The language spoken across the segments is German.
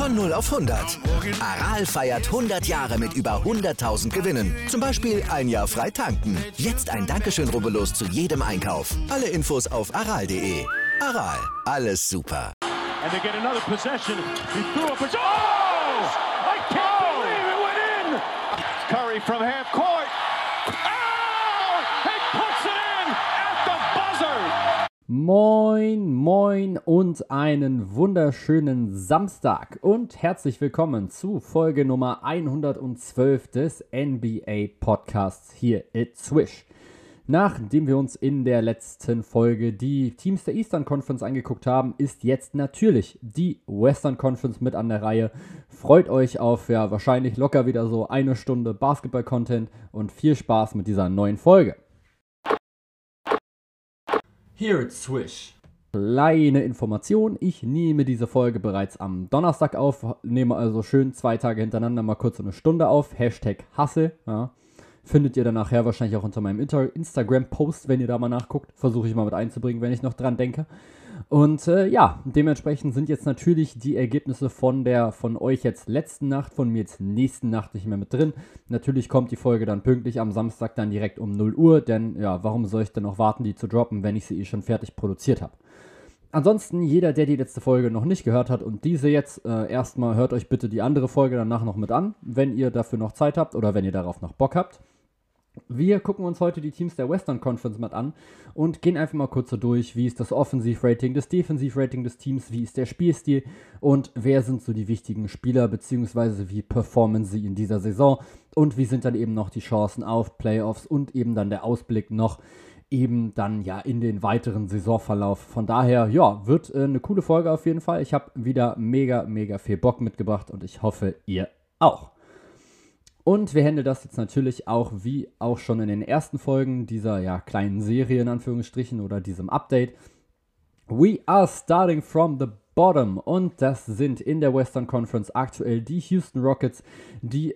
Von 0 auf 100. Aral feiert 100 Jahre mit über 100.000 Gewinnen. Zum Beispiel ein Jahr frei tanken. Jetzt ein Dankeschön, rubbellos zu jedem Einkauf. Alle Infos auf aral.de. Aral, alles super. And they get another possession. He threw up his... Oh! I can't believe it went in! Curry from half court. Oh! He puts it in at the buzzer! Moin, moin und einen wunderschönen Samstag und herzlich willkommen zu Folge Nummer 112 des NBA Podcasts hier at Swish. Nachdem wir uns in der letzten Folge die Teams der Eastern Conference angeguckt haben, ist jetzt natürlich die Western Conference mit an der Reihe. Freut euch auf wahrscheinlich locker wieder so eine Stunde Basketball-Content und viel Spaß mit dieser neuen Folge. Here at Swish. Kleine Information, ich nehme diese Folge bereits am Donnerstag auf, nehme also schön 2 Tage hintereinander mal kurz eine Stunde auf, Hashtag Hasse, ja. Findet ihr dann nachher wahrscheinlich auch unter meinem Instagram-Post, wenn ihr da mal nachguckt, versuche ich mal mit einzubringen, wenn ich noch dran denke. Und dementsprechend sind jetzt natürlich die Ergebnisse von euch jetzt letzten Nacht, von mir jetzt nächsten Nacht nicht mehr mit drin. Natürlich kommt die Folge dann pünktlich am Samstag dann direkt um 0 Uhr, denn warum soll ich denn noch warten, die zu droppen, wenn ich sie schon fertig produziert habe? Ansonsten, jeder, der die letzte Folge noch nicht gehört hat und diese jetzt, erstmal hört euch bitte die andere Folge danach noch mit an, wenn ihr dafür noch Zeit habt oder wenn ihr darauf noch Bock habt. Wir gucken uns heute die Teams der Western Conference mit an und gehen einfach mal kurz so durch, wie ist das Offensivrating, das Defensivrating des Teams, wie ist der Spielstil und wer sind so die wichtigen Spieler, beziehungsweise wie performen sie in dieser Saison und wie sind dann eben noch die Chancen auf Playoffs und eben dann der Ausblick noch eben dann in den weiteren Saisonverlauf. Von daher, wird eine coole Folge auf jeden Fall. Ich habe wieder mega, mega viel Bock mitgebracht und ich hoffe, ihr auch. Und wir handeln das jetzt natürlich auch, wie auch schon in den ersten Folgen dieser kleinen Serie in Anführungsstrichen oder diesem Update. We are starting from the bottom und das sind in der Western Conference aktuell die Houston Rockets, die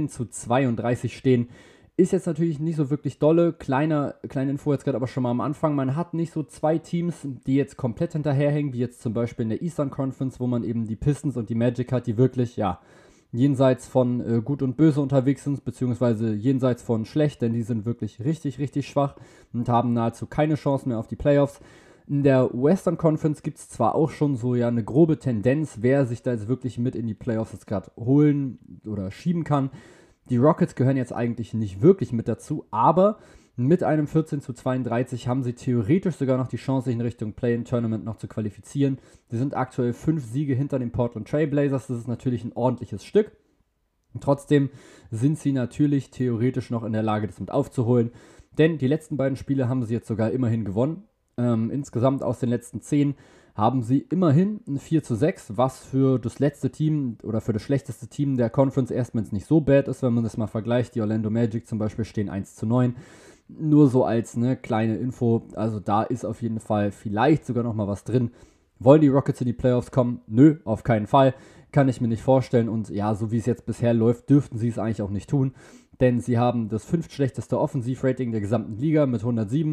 14-32 stehen. Ist jetzt natürlich nicht so wirklich dolle, kleine Info jetzt gerade aber schon mal am Anfang. Man hat nicht so 2 Teams, die jetzt komplett hinterherhängen, wie jetzt zum Beispiel in der Eastern Conference, wo man eben die Pistons und die Magic hat, die wirklich, jenseits von gut und böse unterwegs sind, beziehungsweise jenseits von schlecht, denn die sind wirklich richtig, richtig schwach und haben nahezu keine Chance mehr auf die Playoffs. In der Western Conference gibt es zwar auch schon so eine grobe Tendenz, wer sich da jetzt wirklich mit in die Playoffs jetzt gerade holen oder schieben kann. Die Rockets gehören jetzt eigentlich nicht wirklich mit dazu, aber mit einem 14-32 haben sie theoretisch sogar noch die Chance, sich in Richtung Play-in-Tournament noch zu qualifizieren. Sie sind aktuell 5 Siege hinter den Portland Trail Blazers, das ist natürlich ein ordentliches Stück. Und trotzdem sind sie natürlich theoretisch noch in der Lage, das mit aufzuholen, denn die letzten beiden Spiele haben sie jetzt sogar immerhin gewonnen. Insgesamt aus den letzten 10 haben sie immerhin ein 4-6, was für das letzte Team oder für das schlechteste Team der Conference erstmal nicht so bad ist, wenn man das mal vergleicht. Die Orlando Magic zum Beispiel stehen 1-9. Nur so als kleine Info, also da ist auf jeden Fall vielleicht sogar noch mal was drin. Wollen die Rockets in die Playoffs kommen? Nö, auf keinen Fall. Kann ich mir nicht vorstellen und so wie es jetzt bisher läuft, dürften sie es eigentlich auch nicht tun. Denn sie haben das 5. schlechteste Offensivrating der gesamten Liga mit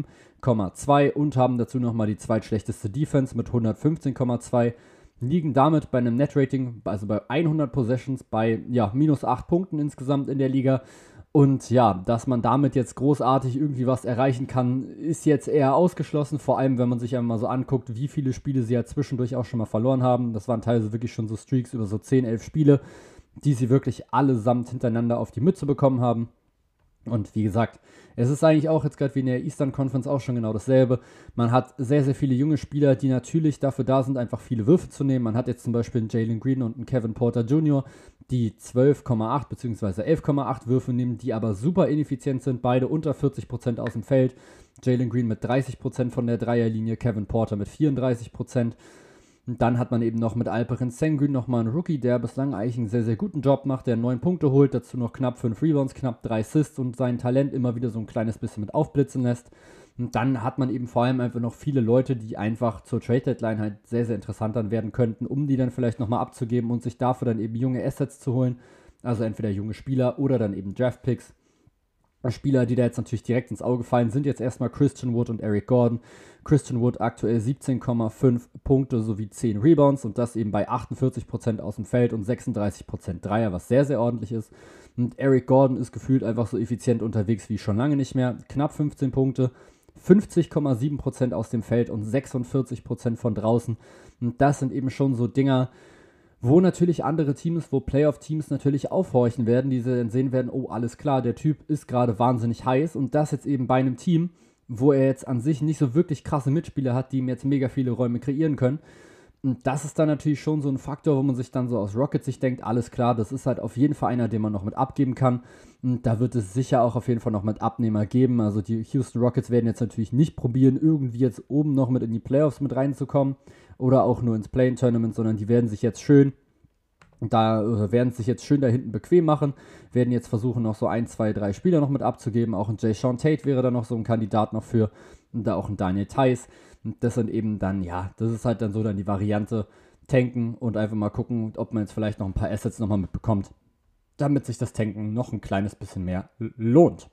107,2 und haben dazu nochmal die zweitschlechteste Defense mit 115,2. Liegen damit bei einem Netrating, also bei 100 Possessions, bei minus 8 Punkten insgesamt in der Liga. Und dass man damit jetzt großartig irgendwie was erreichen kann, ist jetzt eher ausgeschlossen. Vor allem, wenn man sich einmal so anguckt, wie viele Spiele sie ja zwischendurch auch schon mal verloren haben. Das waren teilweise wirklich schon so Streaks über so 10, 11 Spiele, die sie wirklich allesamt hintereinander auf die Mütze bekommen haben. Und wie gesagt, es ist eigentlich auch jetzt gerade wie in der Eastern Conference auch schon genau dasselbe. Man hat sehr, sehr viele junge Spieler, die natürlich dafür da sind, einfach viele Würfe zu nehmen. Man hat jetzt zum Beispiel einen Jalen Green und einen Kevin Porter Jr., die 12,8 bzw. 11,8 Würfe nehmen, die aber super ineffizient sind, beide unter 40% aus dem Feld. Jalen Green mit 30% von der Dreierlinie, Kevin Porter mit 34%. Und dann hat man eben noch mit Alperen Sengun nochmal einen Rookie, der bislang eigentlich einen sehr, sehr guten Job macht, der 9 Punkte holt, dazu noch knapp 5 Rebounds, knapp 3 Assists und sein Talent immer wieder so ein kleines bisschen mit aufblitzen lässt. Und dann hat man eben vor allem einfach noch viele Leute, die einfach zur Trade-Deadline halt sehr, sehr interessant dann werden könnten, um die dann vielleicht nochmal abzugeben und sich dafür dann eben junge Assets zu holen. Also entweder junge Spieler oder dann eben Draft-Picks. Spieler, die da jetzt natürlich direkt ins Auge fallen, sind jetzt erstmal Christian Wood und Eric Gordon. Christian Wood aktuell 17,5 Punkte sowie 10 Rebounds und das eben bei 48% aus dem Feld und 36% Dreier, was sehr, sehr ordentlich ist. Und Eric Gordon ist gefühlt einfach so effizient unterwegs wie schon lange nicht mehr. Knapp 15 Punkte, 50,7% aus dem Feld und 46% von draußen. Und das sind eben schon so Dinger, wo natürlich andere Teams, wo Playoff-Teams natürlich aufhorchen werden, die dann sehen werden, oh, alles klar, der Typ ist gerade wahnsinnig heiß und das jetzt eben bei einem Team, wo er jetzt an sich nicht so wirklich krasse Mitspieler hat, die ihm jetzt mega viele Räume kreieren können. Und das ist dann natürlich schon so ein Faktor, wo man sich dann so aus Rockets sich denkt, alles klar, das ist halt auf jeden Fall einer, den man noch mit abgeben kann. Und da wird es sicher auch auf jeden Fall noch mit Abnehmer geben. Also die Houston Rockets werden jetzt natürlich nicht probieren, irgendwie jetzt oben noch mit in die Playoffs mit reinzukommen oder auch nur ins Play-in-Tournament, sondern die werden sich jetzt schön da hinten bequem machen, werden jetzt versuchen, noch so 1, 2, 3 Spieler noch mit abzugeben. Auch ein Jae'Sean Tate wäre da noch so ein Kandidat noch für. Und da auch ein Daniel Theis. Und das sind eben dann, ja, das ist halt dann so dann die Variante, tanken und einfach mal gucken, ob man jetzt vielleicht noch ein paar Assets nochmal mitbekommt, damit sich das Tanken noch ein kleines bisschen mehr lohnt.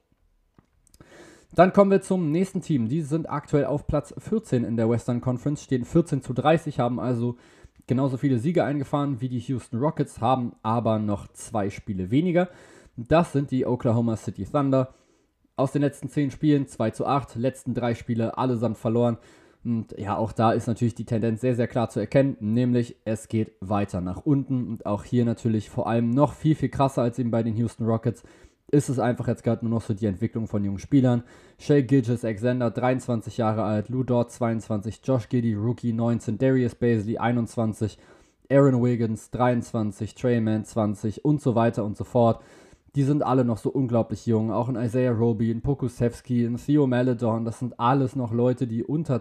Dann kommen wir zum nächsten Team. Die sind aktuell auf Platz 14 in der Western Conference, stehen 14-30, haben also genauso viele Siege eingefahren wie die Houston Rockets, haben aber noch 2 Spiele weniger. Das sind die Oklahoma City Thunder. Aus den letzten 10 Spielen 2-8, letzten 3 Spiele allesamt verloren. Und ja, auch da ist natürlich die Tendenz sehr, sehr klar zu erkennen, nämlich es geht weiter nach unten. Und auch hier natürlich vor allem noch viel, viel krasser als eben bei den Houston Rockets ist es einfach jetzt gerade nur noch so die Entwicklung von jungen Spielern. Shai Gilgeous-Alexander, 23 Jahre alt, Lou Dort, 22, Josh Giddey, Rookie, 19, Darius Bazley, 21, Aaron Wiggins, 23, Trey Mann, 20 und so weiter und so fort. Die sind alle noch so unglaublich jung. Auch ein Isaiah Roby, ein Pokusevski, ein Theo Maledon, das sind alles noch Leute, die unter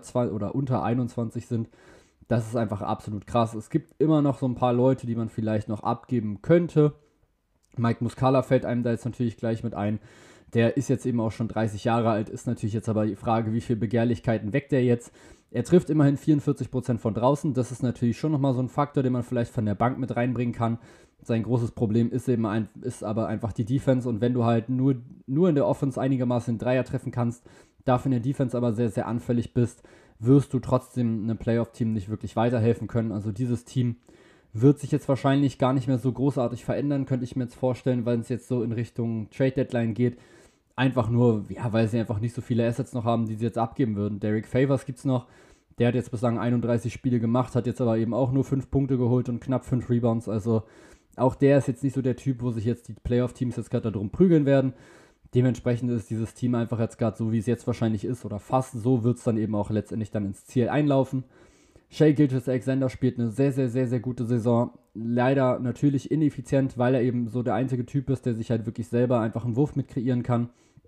21 sind. Das ist einfach absolut krass. Es gibt immer noch so ein paar Leute, die man vielleicht noch abgeben könnte. Mike Muscala fällt einem da jetzt natürlich gleich mit ein. Der ist jetzt eben auch schon 30 Jahre alt, ist natürlich jetzt aber die Frage, wie viele Begehrlichkeiten weckt er jetzt. Er trifft immerhin 44% von draußen. Das ist natürlich schon nochmal so ein Faktor, den man vielleicht von der Bank mit reinbringen kann. Sein großes Problem ist aber einfach die Defense. Und wenn du halt nur in der Offense einigermaßen den Dreier treffen kannst, dafür in der Defense aber sehr, sehr anfällig bist, wirst du trotzdem einem Playoff-Team nicht wirklich weiterhelfen können. Also dieses Team wird sich jetzt wahrscheinlich gar nicht mehr so großartig verändern, könnte ich mir jetzt vorstellen, weil es jetzt so in Richtung Trade-Deadline geht. Einfach nur, ja, weil sie einfach nicht so viele Assets noch haben, die sie jetzt abgeben würden. Derek Favors gibt's noch, der hat jetzt bislang 31 Spiele gemacht, hat jetzt aber eben auch nur 5 Punkte geholt und knapp 5 Rebounds. Also auch der ist jetzt nicht so der Typ, wo sich jetzt die Playoff-Teams jetzt gerade darum prügeln werden. Dementsprechend ist dieses Team einfach jetzt gerade so, wie es jetzt wahrscheinlich ist, oder fast so wird es dann eben auch letztendlich dann ins Ziel einlaufen. Shai Gilgeous-Alexander spielt eine sehr, sehr, sehr, sehr gute Saison. Leider natürlich ineffizient, weil er eben so der einzige Typ ist, der sich halt wirklich selber einfach einen Wurf mit kreieren kann.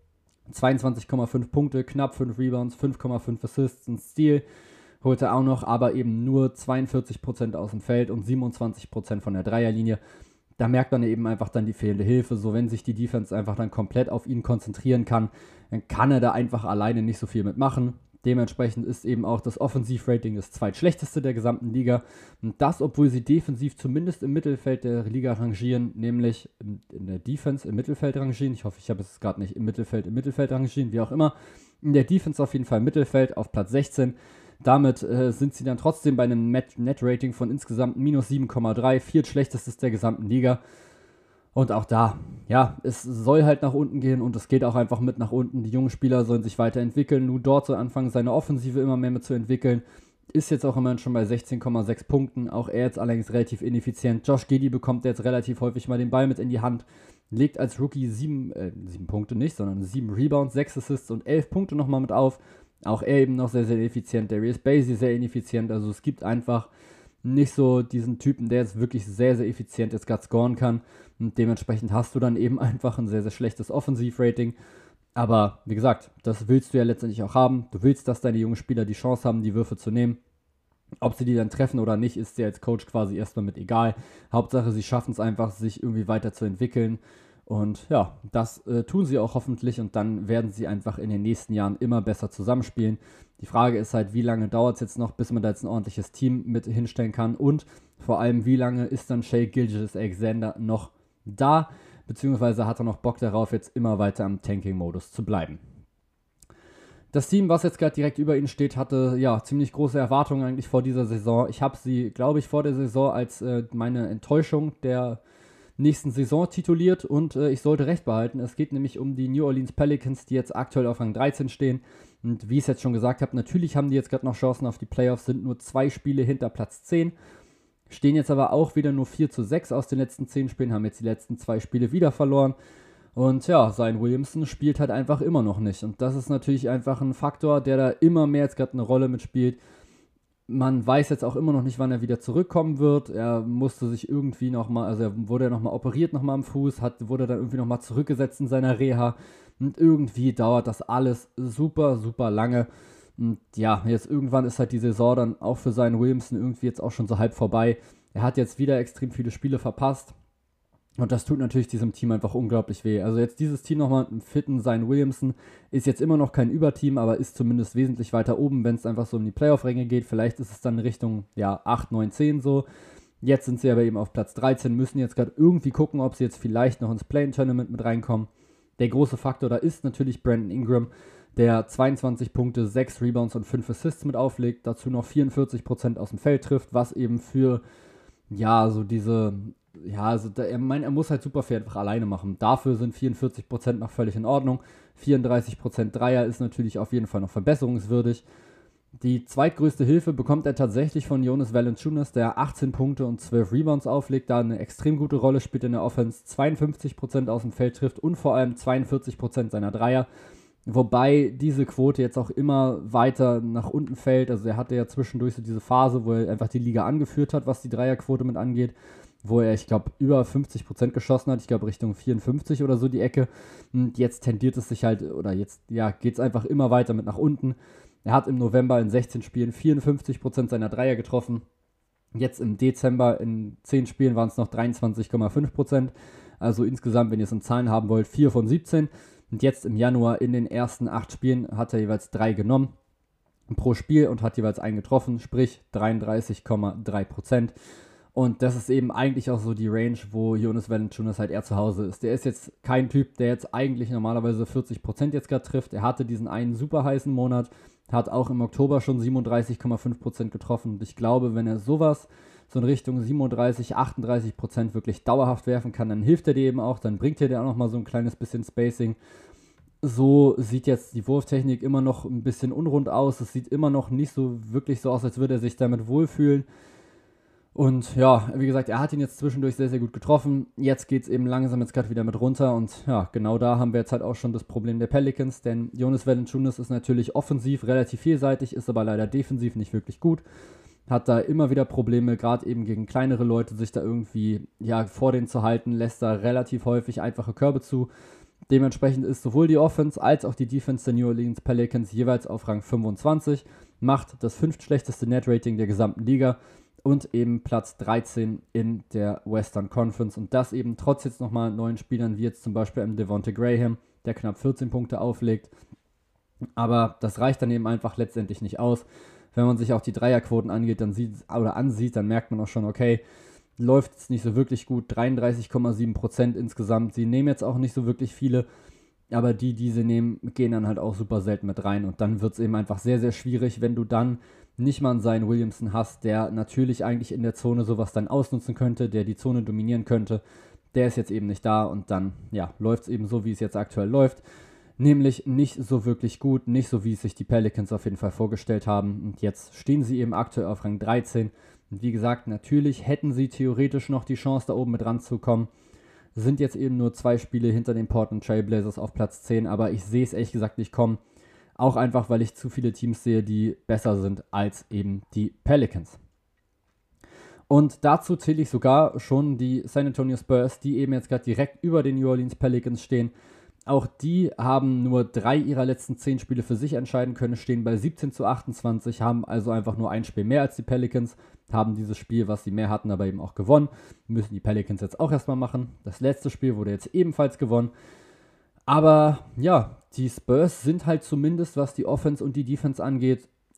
22,5 Punkte, knapp 5 Rebounds, 5,5 Assists, ein Steal holt er auch noch, aber eben nur 42% aus dem Feld und 27% von der Dreierlinie. Da merkt man eben einfach dann die fehlende Hilfe. So, wenn sich die Defense einfach dann komplett auf ihn konzentrieren kann, dann kann er da einfach alleine nicht so viel mitmachen. Dementsprechend ist eben auch das Offensivrating das zweitschlechteste der gesamten Liga. Und das, obwohl sie defensiv zumindest im Mittelfeld der Liga rangieren, nämlich in der Defense im Mittelfeld rangieren. Ich hoffe, ich habe es gerade nicht im Mittelfeld rangieren, wie auch immer. In der Defense auf jeden Fall im Mittelfeld auf Platz 16. Damit sind sie dann trotzdem bei einem Net-Rating von insgesamt minus 7,3, viertschlechtestes der gesamten Liga. Und auch da, ja, es soll halt nach unten gehen und es geht auch einfach mit nach unten. Die jungen Spieler sollen sich weiterentwickeln. Nur dort soll anfangen, seine Offensive immer mehr mit zu entwickeln. Ist jetzt auch immerhin schon bei 16,6 Punkten. Auch er jetzt allerdings relativ ineffizient. Josh Giddey bekommt jetzt relativ häufig mal den Ball mit in die Hand. Legt als Rookie 7 Punkte nicht, sondern 7 Rebounds, 6 Assists und 11 Punkte nochmal mit auf. Auch er eben noch sehr, sehr effizient. Darius Bazley sehr ineffizient. Also es gibt einfach nicht so diesen Typen, der jetzt wirklich sehr, sehr effizient jetzt gerade scoren kann. Und dementsprechend hast du dann eben einfach ein sehr, sehr schlechtes Offensivrating. Aber wie gesagt, das willst du ja letztendlich auch haben. Du willst, dass deine jungen Spieler die Chance haben, die Würfe zu nehmen. Ob sie die dann treffen oder nicht, ist dir als Coach quasi erstmal mit egal. Hauptsache, sie schaffen es einfach, sich irgendwie weiterzuentwickeln. Und ja, das tun sie auch hoffentlich und dann werden sie einfach in den nächsten Jahren immer besser zusammenspielen. Die Frage ist halt, wie lange dauert es jetzt noch, bis man da jetzt ein ordentliches Team mit hinstellen kann und vor allem, wie lange ist dann Shai Gilgeous-Alexander noch da? beziehungsweise hat er noch Bock darauf, jetzt immer weiter am Tanking-Modus zu bleiben. Das Team, was jetzt gerade direkt über ihn steht, hatte ja ziemlich große Erwartungen eigentlich vor dieser Saison. Ich habe sie, glaube ich, vor der Saison als meine Enttäuschung der nächsten Saison tituliert und ich sollte recht behalten. Es geht nämlich um die New Orleans Pelicans, die jetzt aktuell auf Rang 13 stehen. Und wie ich es jetzt schon gesagt habe, natürlich haben die jetzt gerade noch Chancen auf die Playoffs, sind nur 2 Spiele hinter Platz 10. Stehen jetzt aber auch wieder nur 4-6 aus den letzten 10 Spielen, haben jetzt die letzten 2 Spiele wieder verloren. Und ja, Zion Williamson spielt halt einfach immer noch nicht. Und das ist natürlich einfach ein Faktor, der da immer mehr jetzt gerade eine Rolle mitspielt. Man weiß jetzt auch immer noch nicht, wann er wieder zurückkommen wird. Er musste sich irgendwie nochmal, also er wurde ja nochmal operiert, nochmal am Fuß, wurde dann irgendwie nochmal zurückgesetzt in seiner Reha. Und irgendwie dauert das alles super, super lange. Und ja, jetzt irgendwann ist halt die Saison dann auch für Zion Williamson irgendwie jetzt auch schon so halb vorbei. Er hat jetzt wieder extrem viele Spiele verpasst. Und das tut natürlich diesem Team einfach unglaublich weh. Also jetzt dieses Team nochmal mit einem fitten Zion Williamson ist jetzt immer noch kein Überteam, aber ist zumindest wesentlich weiter oben, wenn es einfach so um die Playoff-Ränge geht. Vielleicht ist es dann Richtung 8, 9, 10 so. Jetzt sind sie aber eben auf Platz 13, müssen jetzt gerade irgendwie gucken, ob sie jetzt vielleicht noch ins Play-In-Tournament mit reinkommen. Der große Faktor da ist natürlich Brandon Ingram, der 22 Punkte, 6 Rebounds und 5 Assists mit auflegt, dazu noch 44% aus dem Feld trifft, was eben für, so diese... er muss halt super viel einfach alleine machen. Dafür sind 44% noch völlig in Ordnung. 34% Dreier ist natürlich auf jeden Fall noch verbesserungswürdig. Die zweitgrößte Hilfe bekommt er tatsächlich von Jonas Valanciunas, der 18 Punkte und 12 Rebounds auflegt, da eine extrem gute Rolle spielt in der Offense, 52% aus dem Feld trifft und vor allem 42% seiner Dreier. Wobei diese Quote jetzt auch immer weiter nach unten fällt. Also er hatte ja zwischendurch so diese Phase, wo er einfach die Liga angeführt hat, was die Dreierquote mit angeht, wo er, ich glaube, über 50% geschossen hat, ich glaube Richtung 54 oder so die Ecke. Und jetzt tendiert es sich halt, geht es einfach immer weiter mit nach unten. Er hat im November in 16 Spielen 54% seiner Dreier getroffen. Jetzt im Dezember in 10 Spielen waren es noch 23,5%. Also insgesamt, wenn ihr es in Zahlen haben wollt, 4 von 17. Und jetzt im Januar in den ersten 8 Spielen hat er jeweils 3 genommen pro Spiel und hat jeweils einen getroffen, sprich 33,3%. Und das ist eben eigentlich auch so die Range, wo Jonas Valanciunas halt eher zu Hause ist. Der ist jetzt kein Typ, der jetzt eigentlich normalerweise 40% jetzt gerade trifft. Er hatte diesen einen super heißen Monat, hat auch im Oktober schon 37,5% getroffen. Und ich glaube, wenn er sowas so in Richtung 37, 38% wirklich dauerhaft werfen kann, dann hilft er dir eben auch, dann bringt er dir auch nochmal so ein kleines bisschen Spacing. So sieht jetzt die Wurftechnik immer noch ein bisschen unrund aus. Es sieht immer noch nicht so wirklich so aus, als würde er sich damit wohlfühlen. Und ja, wie gesagt, er hat ihn jetzt zwischendurch sehr, sehr gut getroffen. Jetzt geht es eben langsam jetzt gerade wieder mit runter. Und ja, genau da haben wir jetzt halt auch schon das Problem der Pelicans. Denn Jonas Valanciunas ist natürlich offensiv relativ vielseitig, ist aber leider defensiv nicht wirklich gut. Hat da immer wieder Probleme, gerade eben gegen kleinere Leute, sich da irgendwie vor denen zu halten. Lässt da relativ häufig einfache Körbe zu. Dementsprechend ist sowohl die Offense als auch die Defense der New Orleans Pelicans jeweils auf Rang 25. Macht das 5. schlechteste Net-Rating der gesamten Liga. Und eben Platz 13 in der Western Conference. Und das eben trotz jetzt nochmal neuen Spielern, wie jetzt zum Beispiel einem Devonte Graham, der knapp 14 Punkte auflegt. Aber das reicht dann eben einfach letztendlich nicht aus. Wenn man sich auch die Dreierquoten ansieht, dann merkt man auch schon, okay, läuft es nicht so wirklich gut. 33,7% insgesamt. Sie nehmen jetzt auch nicht so wirklich viele. Aber die sie nehmen, gehen dann halt auch super selten mit rein. Und dann wird es eben einfach sehr, sehr schwierig, wenn du dann nicht mal einen Zion Williamson hast, der natürlich eigentlich in der Zone sowas dann ausnutzen könnte, der die Zone dominieren könnte. Der ist jetzt eben nicht da und dann läuft es eben so, wie es jetzt aktuell läuft. Nämlich nicht so wirklich gut, nicht so, wie es sich die Pelicans auf jeden Fall vorgestellt haben. Und jetzt stehen sie eben aktuell auf Rang 13. Und wie gesagt, natürlich hätten sie theoretisch noch die Chance, da oben mit ranzukommen. Sind jetzt eben nur 2 Spiele hinter den Portland Trail Blazers auf Platz 10, aber ich sehe es ehrlich gesagt nicht kommen. Auch einfach, weil ich zu viele Teams sehe, die besser sind als eben die Pelicans. Und dazu zähle ich sogar schon die San Antonio Spurs, die eben jetzt gerade direkt über den New Orleans Pelicans stehen. Auch die haben nur 3 ihrer letzten 10 Spiele für sich entscheiden können, stehen bei 17-28, haben also einfach nur ein Spiel mehr als die Pelicans, haben dieses Spiel, was sie mehr hatten, aber eben auch gewonnen. Müssen die Pelicans jetzt auch erstmal machen. Das letzte Spiel wurde jetzt ebenfalls gewonnen. Aber ja, die Spurs sind halt zumindest, was die Offense und die Defense angeht,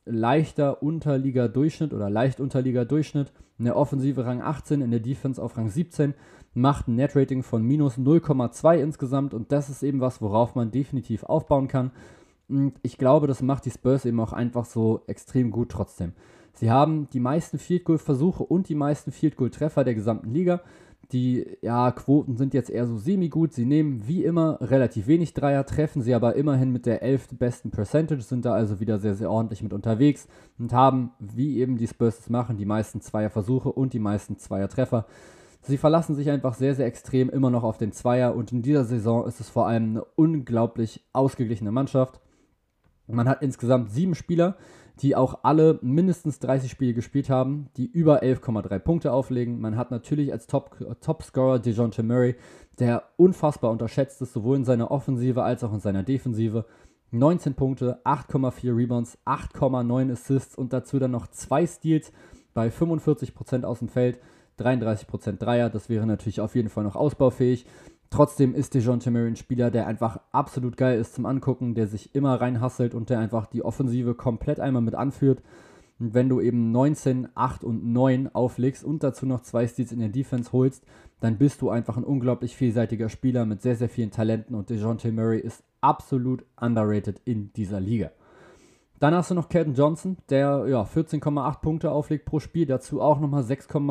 leichter Unterliga-Durchschnitt oder leicht Unterliga-Durchschnitt. In der Offensive Rang 18, in der Defense auf Rang 17, macht ein Net-Rating von minus 0,2 insgesamt und das ist eben was, worauf man definitiv aufbauen kann. Und ich glaube, das macht die Spurs eben auch einfach so extrem gut trotzdem. Sie haben die meisten Field-Goal-Versuche und die meisten Field-Goal-Treffer der gesamten Liga. Die Quoten sind jetzt eher so semi-gut. Sie nehmen wie immer relativ wenig Dreier, treffen sie aber immerhin mit der 11. besten Percentage, sind da also wieder sehr, sehr ordentlich mit unterwegs und haben, wie eben die Spurs es machen, die meisten Zweierversuche und die meisten Zweiertreffer. Sie verlassen sich einfach sehr, sehr extrem immer noch auf den Zweier und in dieser Saison ist es vor allem eine unglaublich ausgeglichene Mannschaft. Man hat insgesamt 7 Spieler, die auch alle mindestens 30 Spiele gespielt haben, die über 11,3 Punkte auflegen. Man hat natürlich als Topscorer DeJounte Murray, der unfassbar unterschätzt ist, sowohl in seiner Offensive als auch in seiner Defensive. 19 Punkte, 8,4 Rebounds, 8,9 Assists und dazu dann noch 2 Steals bei 45% aus dem Feld, 33% Dreier. Das wäre natürlich auf jeden Fall noch ausbaufähig. Trotzdem ist DeJounte Murray ein Spieler, der einfach absolut geil ist zum Angucken, der sich immer reinhasselt und der einfach die Offensive komplett einmal mit anführt. Und wenn du eben 19, 8 und 9 auflegst und dazu noch 2 Steals in der Defense holst, dann bist du einfach ein unglaublich vielseitiger Spieler mit sehr, sehr vielen Talenten und DeJounte Murray ist absolut underrated in dieser Liga. Dann hast du noch Keldon Johnson, der 14,8 Punkte auflegt pro Spiel, dazu auch nochmal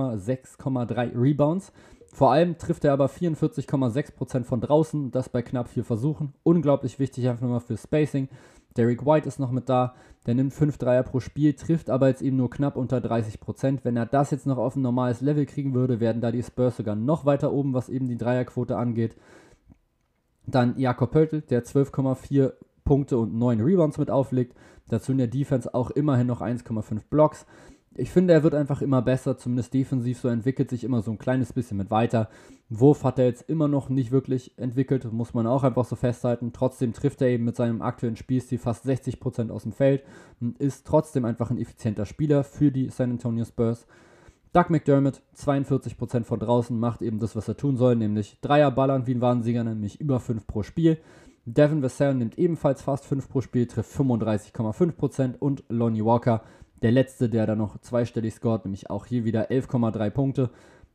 6,3 Rebounds. Vor allem trifft er aber 44,6% von draußen, das bei knapp 4 Versuchen. Unglaublich wichtig einfach nochmal für Spacing. Derrick White ist noch mit da, der nimmt 5 Dreier pro Spiel, trifft aber jetzt eben nur knapp unter 30%. Wenn er das jetzt noch auf ein normales Level kriegen würde, werden da die Spurs sogar noch weiter oben, was eben die Dreierquote angeht. Dann Jakob Poeltl, der 12,4 Punkte und 9 Rebounds mit auflegt. Dazu in der Defense auch immerhin noch 1,5 Blocks. Ich finde, er wird einfach immer besser, zumindest defensiv, so entwickelt sich immer so ein kleines bisschen mit weiter. Wurf hat er jetzt immer noch nicht wirklich entwickelt, muss man auch einfach so festhalten. Trotzdem trifft er eben mit seinem aktuellen Spielstil fast 60% aus dem Feld und ist trotzdem einfach ein effizienter Spieler für die San Antonio Spurs. Doug McDermott, 42% von draußen, macht eben das, was er tun soll, nämlich Dreier ballern wie ein Wahnsinniger, nämlich über 5 pro Spiel. Devin Vassell nimmt ebenfalls fast 5 pro Spiel, trifft 35,5% und Lonnie Walker, der letzte, der da noch zweistellig scoret, nämlich auch hier wieder 11,3 Punkte,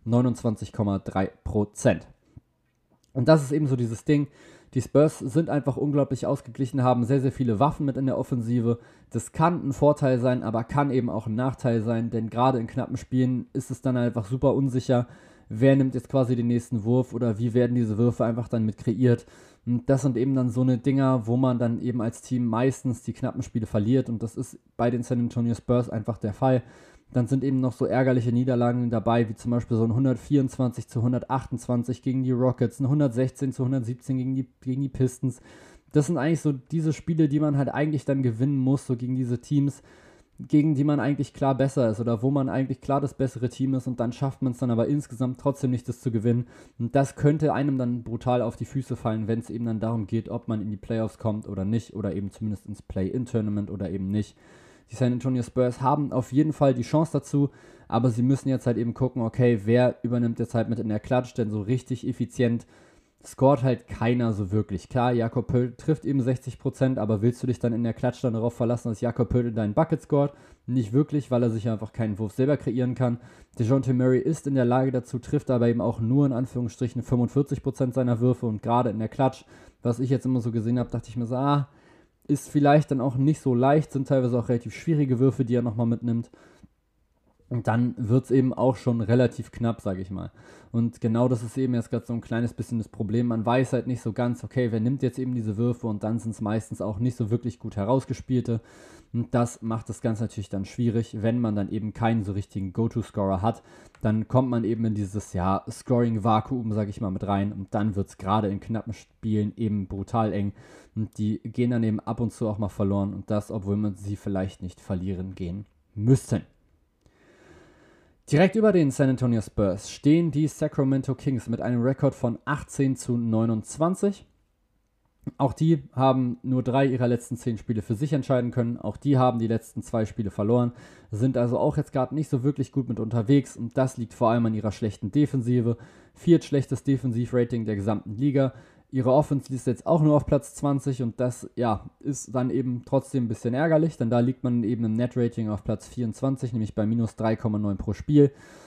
29,3%. Und das ist eben so dieses Ding. Die Spurs sind einfach unglaublich ausgeglichen, haben sehr, sehr viele Waffen mit in der Offensive. Das kann ein Vorteil sein, aber kann eben auch ein Nachteil sein, denn gerade in knappen Spielen ist es dann einfach super unsicher, wer nimmt jetzt quasi den nächsten Wurf oder wie werden diese Würfe einfach dann mit kreiert. Und das sind eben dann so eine Dinger, wo man dann eben als Team meistens die knappen Spiele verliert und das ist bei den San Antonio Spurs einfach der Fall. Dann sind eben noch so ärgerliche Niederlagen dabei, wie zum Beispiel so ein 124-128 gegen die Rockets, ein 116-117 gegen die Pistons. Das sind eigentlich so diese Spiele, die man halt eigentlich dann gewinnen muss, so gegen diese Teams, gegen die man eigentlich klar besser ist oder wo man eigentlich klar das bessere Team ist und dann schafft man es dann aber insgesamt trotzdem nicht, das zu gewinnen. Und das könnte einem dann brutal auf die Füße fallen, wenn es eben dann darum geht, ob man in die Playoffs kommt oder nicht oder eben zumindest ins Play-In-Tournament oder eben nicht. Die San Antonio Spurs haben auf jeden Fall die Chance dazu, aber sie müssen jetzt halt eben gucken, okay, wer übernimmt jetzt halt mit in der Klatsch, denn so richtig effizient scoret halt keiner so wirklich. Klar, Jakob Poeltl trifft eben 60%, aber willst du dich dann in der Klatsch dann darauf verlassen, dass Jakob Poeltl deinen Bucket scoret? Nicht wirklich, weil er sich einfach keinen Wurf selber kreieren kann. DeJounte Murray ist in der Lage dazu, trifft aber eben auch nur in Anführungsstrichen 45% seiner Würfe und gerade in der Klatsch, was ich jetzt immer so gesehen habe, dachte ich mir so, ist vielleicht dann auch nicht so leicht, sind teilweise auch relativ schwierige Würfe, die er nochmal mitnimmt. Und dann wird es eben auch schon relativ knapp, sage ich mal. Und genau das ist eben jetzt gerade so ein kleines bisschen das Problem. Man weiß halt nicht so ganz, okay, wer nimmt jetzt eben diese Würfe und dann sind es meistens auch nicht so wirklich gut herausgespielte. Und das macht das Ganze natürlich dann schwierig, wenn man dann eben keinen so richtigen Go-To-Scorer hat. Dann kommt man eben in dieses, Scoring-Vakuum, sage ich mal, mit rein. Und dann wird es gerade in knappen Spielen eben brutal eng. Und die gehen dann eben ab und zu auch mal verloren. Und das, obwohl man sie vielleicht nicht verlieren gehen müssten. Direkt über den San Antonio Spurs stehen die Sacramento Kings mit einem Rekord von 18-29. Auch die haben nur 3 ihrer letzten 10 Spiele für sich entscheiden können. Auch die haben die letzten 2 Spiele verloren, sind also auch jetzt gerade nicht so wirklich gut mit unterwegs. Und das liegt vor allem an ihrer schlechten Defensive. 4. schlechtes Defensivrating der gesamten Liga. Ihre Offense ist jetzt auch nur auf Platz 20 und das ist dann eben trotzdem ein bisschen ärgerlich, denn da liegt man eben im Net-Rating auf Platz 24, nämlich bei minus 3,9 pro Spiel.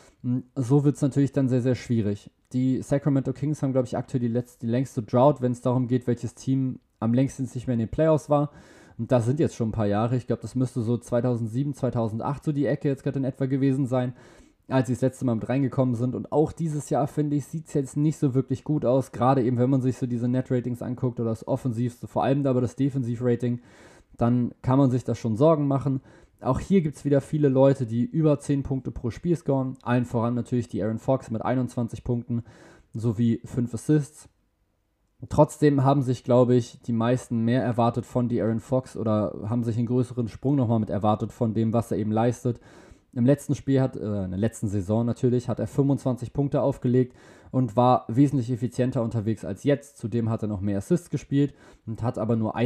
So wird es natürlich dann sehr, sehr schwierig. Die Sacramento Kings haben, glaube ich, aktuell die längste Drought, wenn es darum geht, welches Team am längsten nicht mehr in den Playoffs war. Und das sind jetzt schon ein paar Jahre. Ich glaube, das müsste so 2007, 2008 so die Ecke jetzt gerade in etwa gewesen sein, als sie das letzte Mal mit reingekommen sind. Und auch dieses Jahr, finde ich, sieht es jetzt nicht so wirklich gut aus. Gerade eben, wenn man sich so diese Net-Ratings anguckt oder das Offensivste, vor allem aber das Defensiv-Rating, dann kann man sich da schon Sorgen machen. Auch hier gibt es wieder viele Leute, die über 10 Punkte pro Spiel scoren. Allen voran natürlich die Aaron Fox mit 21 Punkten sowie 5 Assists. Trotzdem haben sich, glaube ich, die meisten mehr erwartet von die Aaron Fox oder haben sich einen größeren Sprung nochmal mit erwartet von dem, was er eben leistet. Im letzten Spiel in der letzten Saison natürlich, hat er 25 Punkte aufgelegt und war wesentlich effizienter unterwegs als jetzt. Zudem hat er noch mehr Assists gespielt und hat aber nur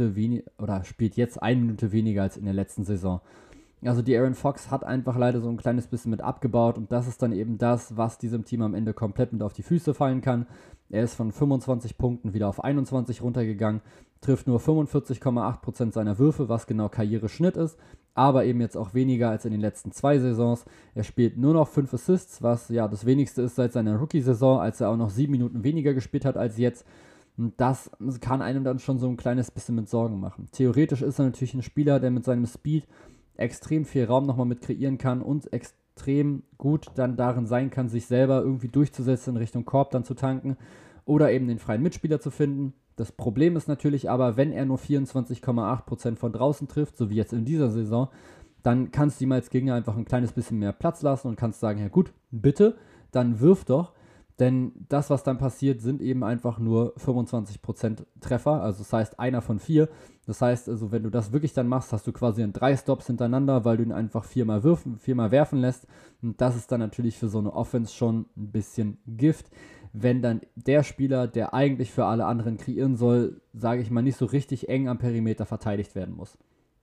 spielt jetzt 1 Minute weniger als in der letzten Saison. Also die Aaron Fox hat einfach leider so ein kleines bisschen mit abgebaut und das ist dann eben das, was diesem Team am Ende komplett mit auf die Füße fallen kann. Er ist von 25 Punkten wieder auf 21 runtergegangen, trifft nur 45,8% seiner Würfe, was genau Karriereschnitt ist, aber eben jetzt auch weniger als in den letzten 2 Saisons. Er spielt nur noch 5 Assists, was ja das wenigste ist seit seiner Rookie-Saison, als er auch noch 7 Minuten weniger gespielt hat als jetzt. Und das kann einem dann schon so ein kleines bisschen mit Sorgen machen. Theoretisch ist er natürlich ein Spieler, der mit seinem Speed extrem viel Raum nochmal mit kreieren kann und extrem gut dann darin sein kann, sich selber irgendwie durchzusetzen, in Richtung Korb dann zu tanken oder eben den freien Mitspieler zu finden. Das Problem ist natürlich aber, wenn er nur 24,8% von draußen trifft, so wie jetzt in dieser Saison, dann kannst du ihm als Gegner einfach ein kleines bisschen mehr Platz lassen und kannst sagen, ja gut, bitte, dann wirf doch. Denn das, was dann passiert, sind eben einfach nur 25% Treffer, also das heißt einer von 4. Das heißt also, wenn du das wirklich dann machst, hast du quasi 3 Stops hintereinander, weil du ihn einfach viermal werfen lässt. Und das ist dann natürlich für so eine Offense schon ein bisschen Gift, wenn dann der Spieler, der eigentlich für alle anderen kreieren soll, sage ich mal, nicht so richtig eng am Perimeter verteidigt werden muss.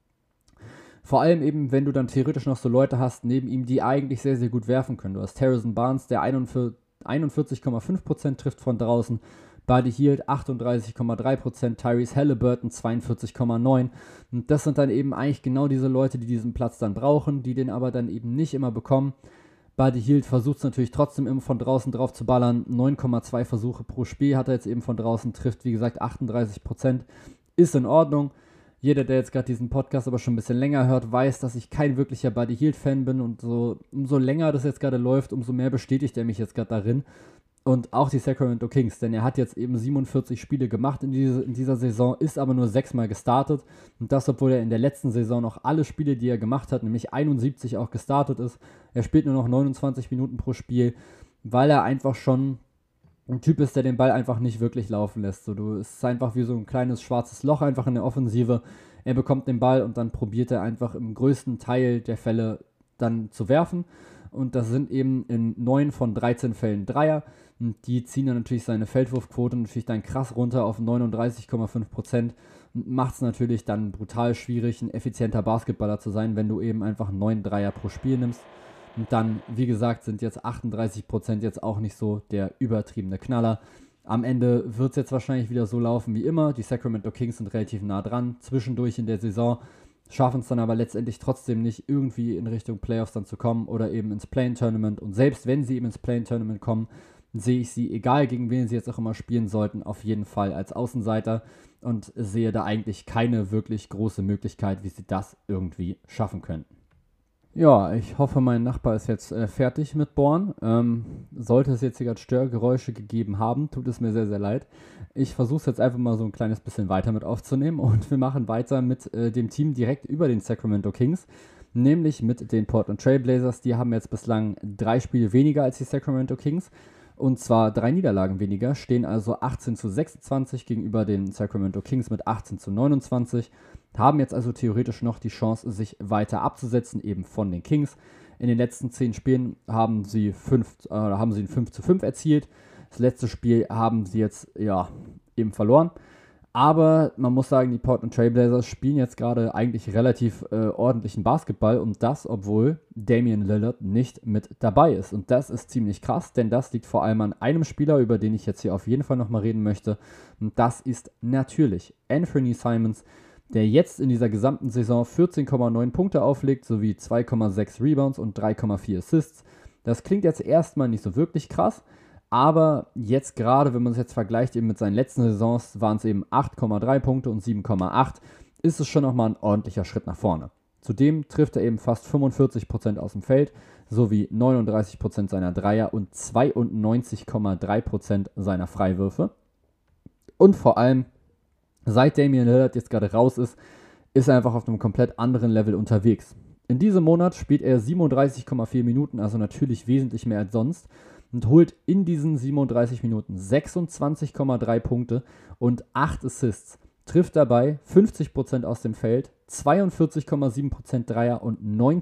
Vor allem eben, wenn du dann theoretisch noch so Leute hast neben ihm, die eigentlich sehr, sehr gut werfen können. Du hast Harrison Barnes, der 41,5% trifft von draußen, Buddy Hield 38,3%, Tyrese Halliburton 42,9%. Und das sind dann eben eigentlich genau diese Leute, die diesen Platz dann brauchen, die den aber dann eben nicht immer bekommen. Buddy Hield versucht es natürlich trotzdem immer von draußen drauf zu ballern. 9,2 Versuche pro Spiel hat er jetzt eben von draußen, trifft wie gesagt 38%. Ist in Ordnung. Jeder, der jetzt gerade diesen Podcast aber schon ein bisschen länger hört, weiß, dass ich kein wirklicher Buddy Hield-Fan bin und so, umso länger das jetzt gerade läuft, umso mehr bestätigt er mich jetzt gerade darin. Und auch die Sacramento Kings, denn er hat jetzt eben 47 Spiele gemacht in dieser Saison, ist aber nur 6-mal gestartet. Und das, obwohl er in der letzten Saison noch alle Spiele, die er gemacht hat, nämlich 71 auch gestartet ist. Er spielt nur noch 29 Minuten pro Spiel, weil er einfach schon ein Typ ist, der den Ball einfach nicht wirklich laufen lässt. Es ist einfach wie so ein kleines schwarzes Loch einfach in der Offensive. Er bekommt den Ball und dann probiert er einfach im größten Teil der Fälle dann zu werfen. Und das sind eben in 9 von 13 Fällen Dreier. Und die ziehen dann natürlich seine Feldwurfquote natürlich dann krass runter auf 39,5% und macht es natürlich dann brutal schwierig, ein effizienter Basketballer zu sein, wenn du eben einfach 9 Dreier pro Spiel nimmst. Und dann, wie gesagt, sind jetzt 38% jetzt auch nicht so der übertriebene Knaller. Am Ende wird es jetzt wahrscheinlich wieder so laufen wie immer. Die Sacramento Kings sind relativ nah dran, zwischendurch in der Saison, schaffen es dann aber letztendlich trotzdem nicht, irgendwie in Richtung Playoffs dann zu kommen oder eben ins Play-in-Tournament. Und selbst wenn sie eben ins Play-in-Tournament kommen, sehe ich sie, egal gegen wen sie jetzt auch immer spielen sollten, auf jeden Fall als Außenseiter und sehe da eigentlich keine wirklich große Möglichkeit, wie sie das irgendwie schaffen könnten. Ja, ich hoffe, mein Nachbar ist jetzt fertig mit Bohren. Sollte es jetzt hier gerade Störgeräusche gegeben haben, tut es mir sehr, sehr leid. Ich versuche es jetzt einfach mal so ein kleines bisschen weiter mit aufzunehmen und wir machen weiter mit dem Team direkt über den Sacramento Kings, nämlich mit den Portland Trail Blazers. Die haben jetzt bislang 3 Spiele weniger als die Sacramento Kings. Und zwar 3 Niederlagen weniger, stehen also 18-26 gegenüber den Sacramento Kings mit 18-29, haben jetzt also theoretisch noch die Chance, sich weiter abzusetzen, eben von den Kings. In den letzten 10 Spielen haben sie ein 5-5 erzielt. Das letzte Spiel haben sie jetzt eben verloren. Aber man muss sagen, die Portland Trail Blazers spielen jetzt gerade eigentlich relativ ordentlichen Basketball und das, obwohl Damian Lillard nicht mit dabei ist. Und das ist ziemlich krass, denn das liegt vor allem an einem Spieler, über den ich jetzt hier auf jeden Fall nochmal reden möchte. Und das ist natürlich Anthony Simons, der jetzt in dieser gesamten Saison 14,9 Punkte auflegt, sowie 2,6 Rebounds und 3,4 Assists. Das klingt jetzt erstmal nicht so wirklich krass, aber jetzt gerade, wenn man es jetzt vergleicht eben mit seinen letzten Saisons, waren es eben 8,3 Punkte und 7,8, ist es schon nochmal ein ordentlicher Schritt nach vorne. Zudem trifft er eben fast 45% aus dem Feld, sowie 39% seiner Dreier und 92,3% seiner Freiwürfe. Und vor allem, seit Damian Lillard jetzt gerade raus ist, ist er einfach auf einem komplett anderen Level unterwegs. In diesem Monat spielt er 37,4 Minuten, also natürlich wesentlich mehr als sonst, und holt in diesen 37 Minuten 26,3 Punkte und 8 Assists. Trifft dabei 50% aus dem Feld, 42,7% Dreier und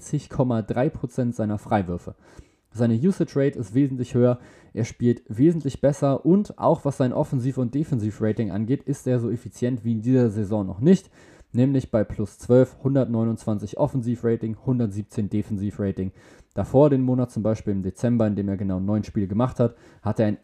90,3% seiner Freiwürfe. Seine Usage Rate ist wesentlich höher, er spielt wesentlich besser und auch was sein Offensiv- und Defensiv-Rating angeht, ist er so effizient wie in dieser Saison noch nicht. Nämlich bei plus 12, 129 Offensiv-Rating, 117 Defensiv-Rating. Davor den Monat zum Beispiel im Dezember, in dem er genau 9 Spiele gemacht hat, hatte er ein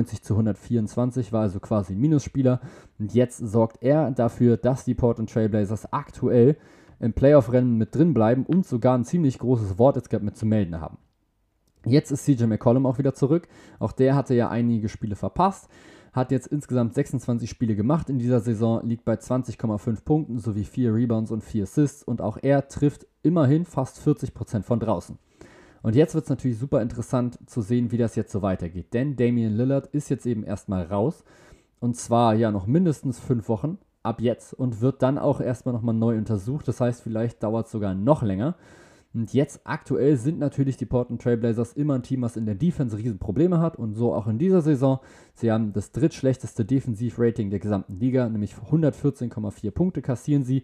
91/124, war also quasi Minusspieler. Und jetzt sorgt er dafür, dass die Portland Trail Blazers aktuell im Playoff-Rennen mit drin bleiben und sogar ein ziemlich großes Wort jetzt gerade mit zu melden haben. Jetzt ist CJ McCollum auch wieder zurück. Auch der hatte ja einige Spiele verpasst. Hat jetzt insgesamt 26 Spiele gemacht in dieser Saison, liegt bei 20,5 Punkten sowie 4 Rebounds und 4 Assists und auch er trifft immerhin fast 40% von draußen. Und jetzt wird es natürlich super interessant zu sehen, wie das jetzt so weitergeht, denn Damian Lillard ist jetzt eben erstmal raus und zwar ja noch mindestens 5 Wochen ab jetzt und wird dann auch erstmal nochmal neu untersucht, das heißt vielleicht dauert es sogar noch länger. Und jetzt aktuell sind natürlich die Portland Trail Blazers immer ein Team, was in der Defense Riesenprobleme hat und so auch in dieser Saison. Sie haben das drittschlechteste Defensivrating der gesamten Liga, nämlich 114,4 Punkte kassieren sie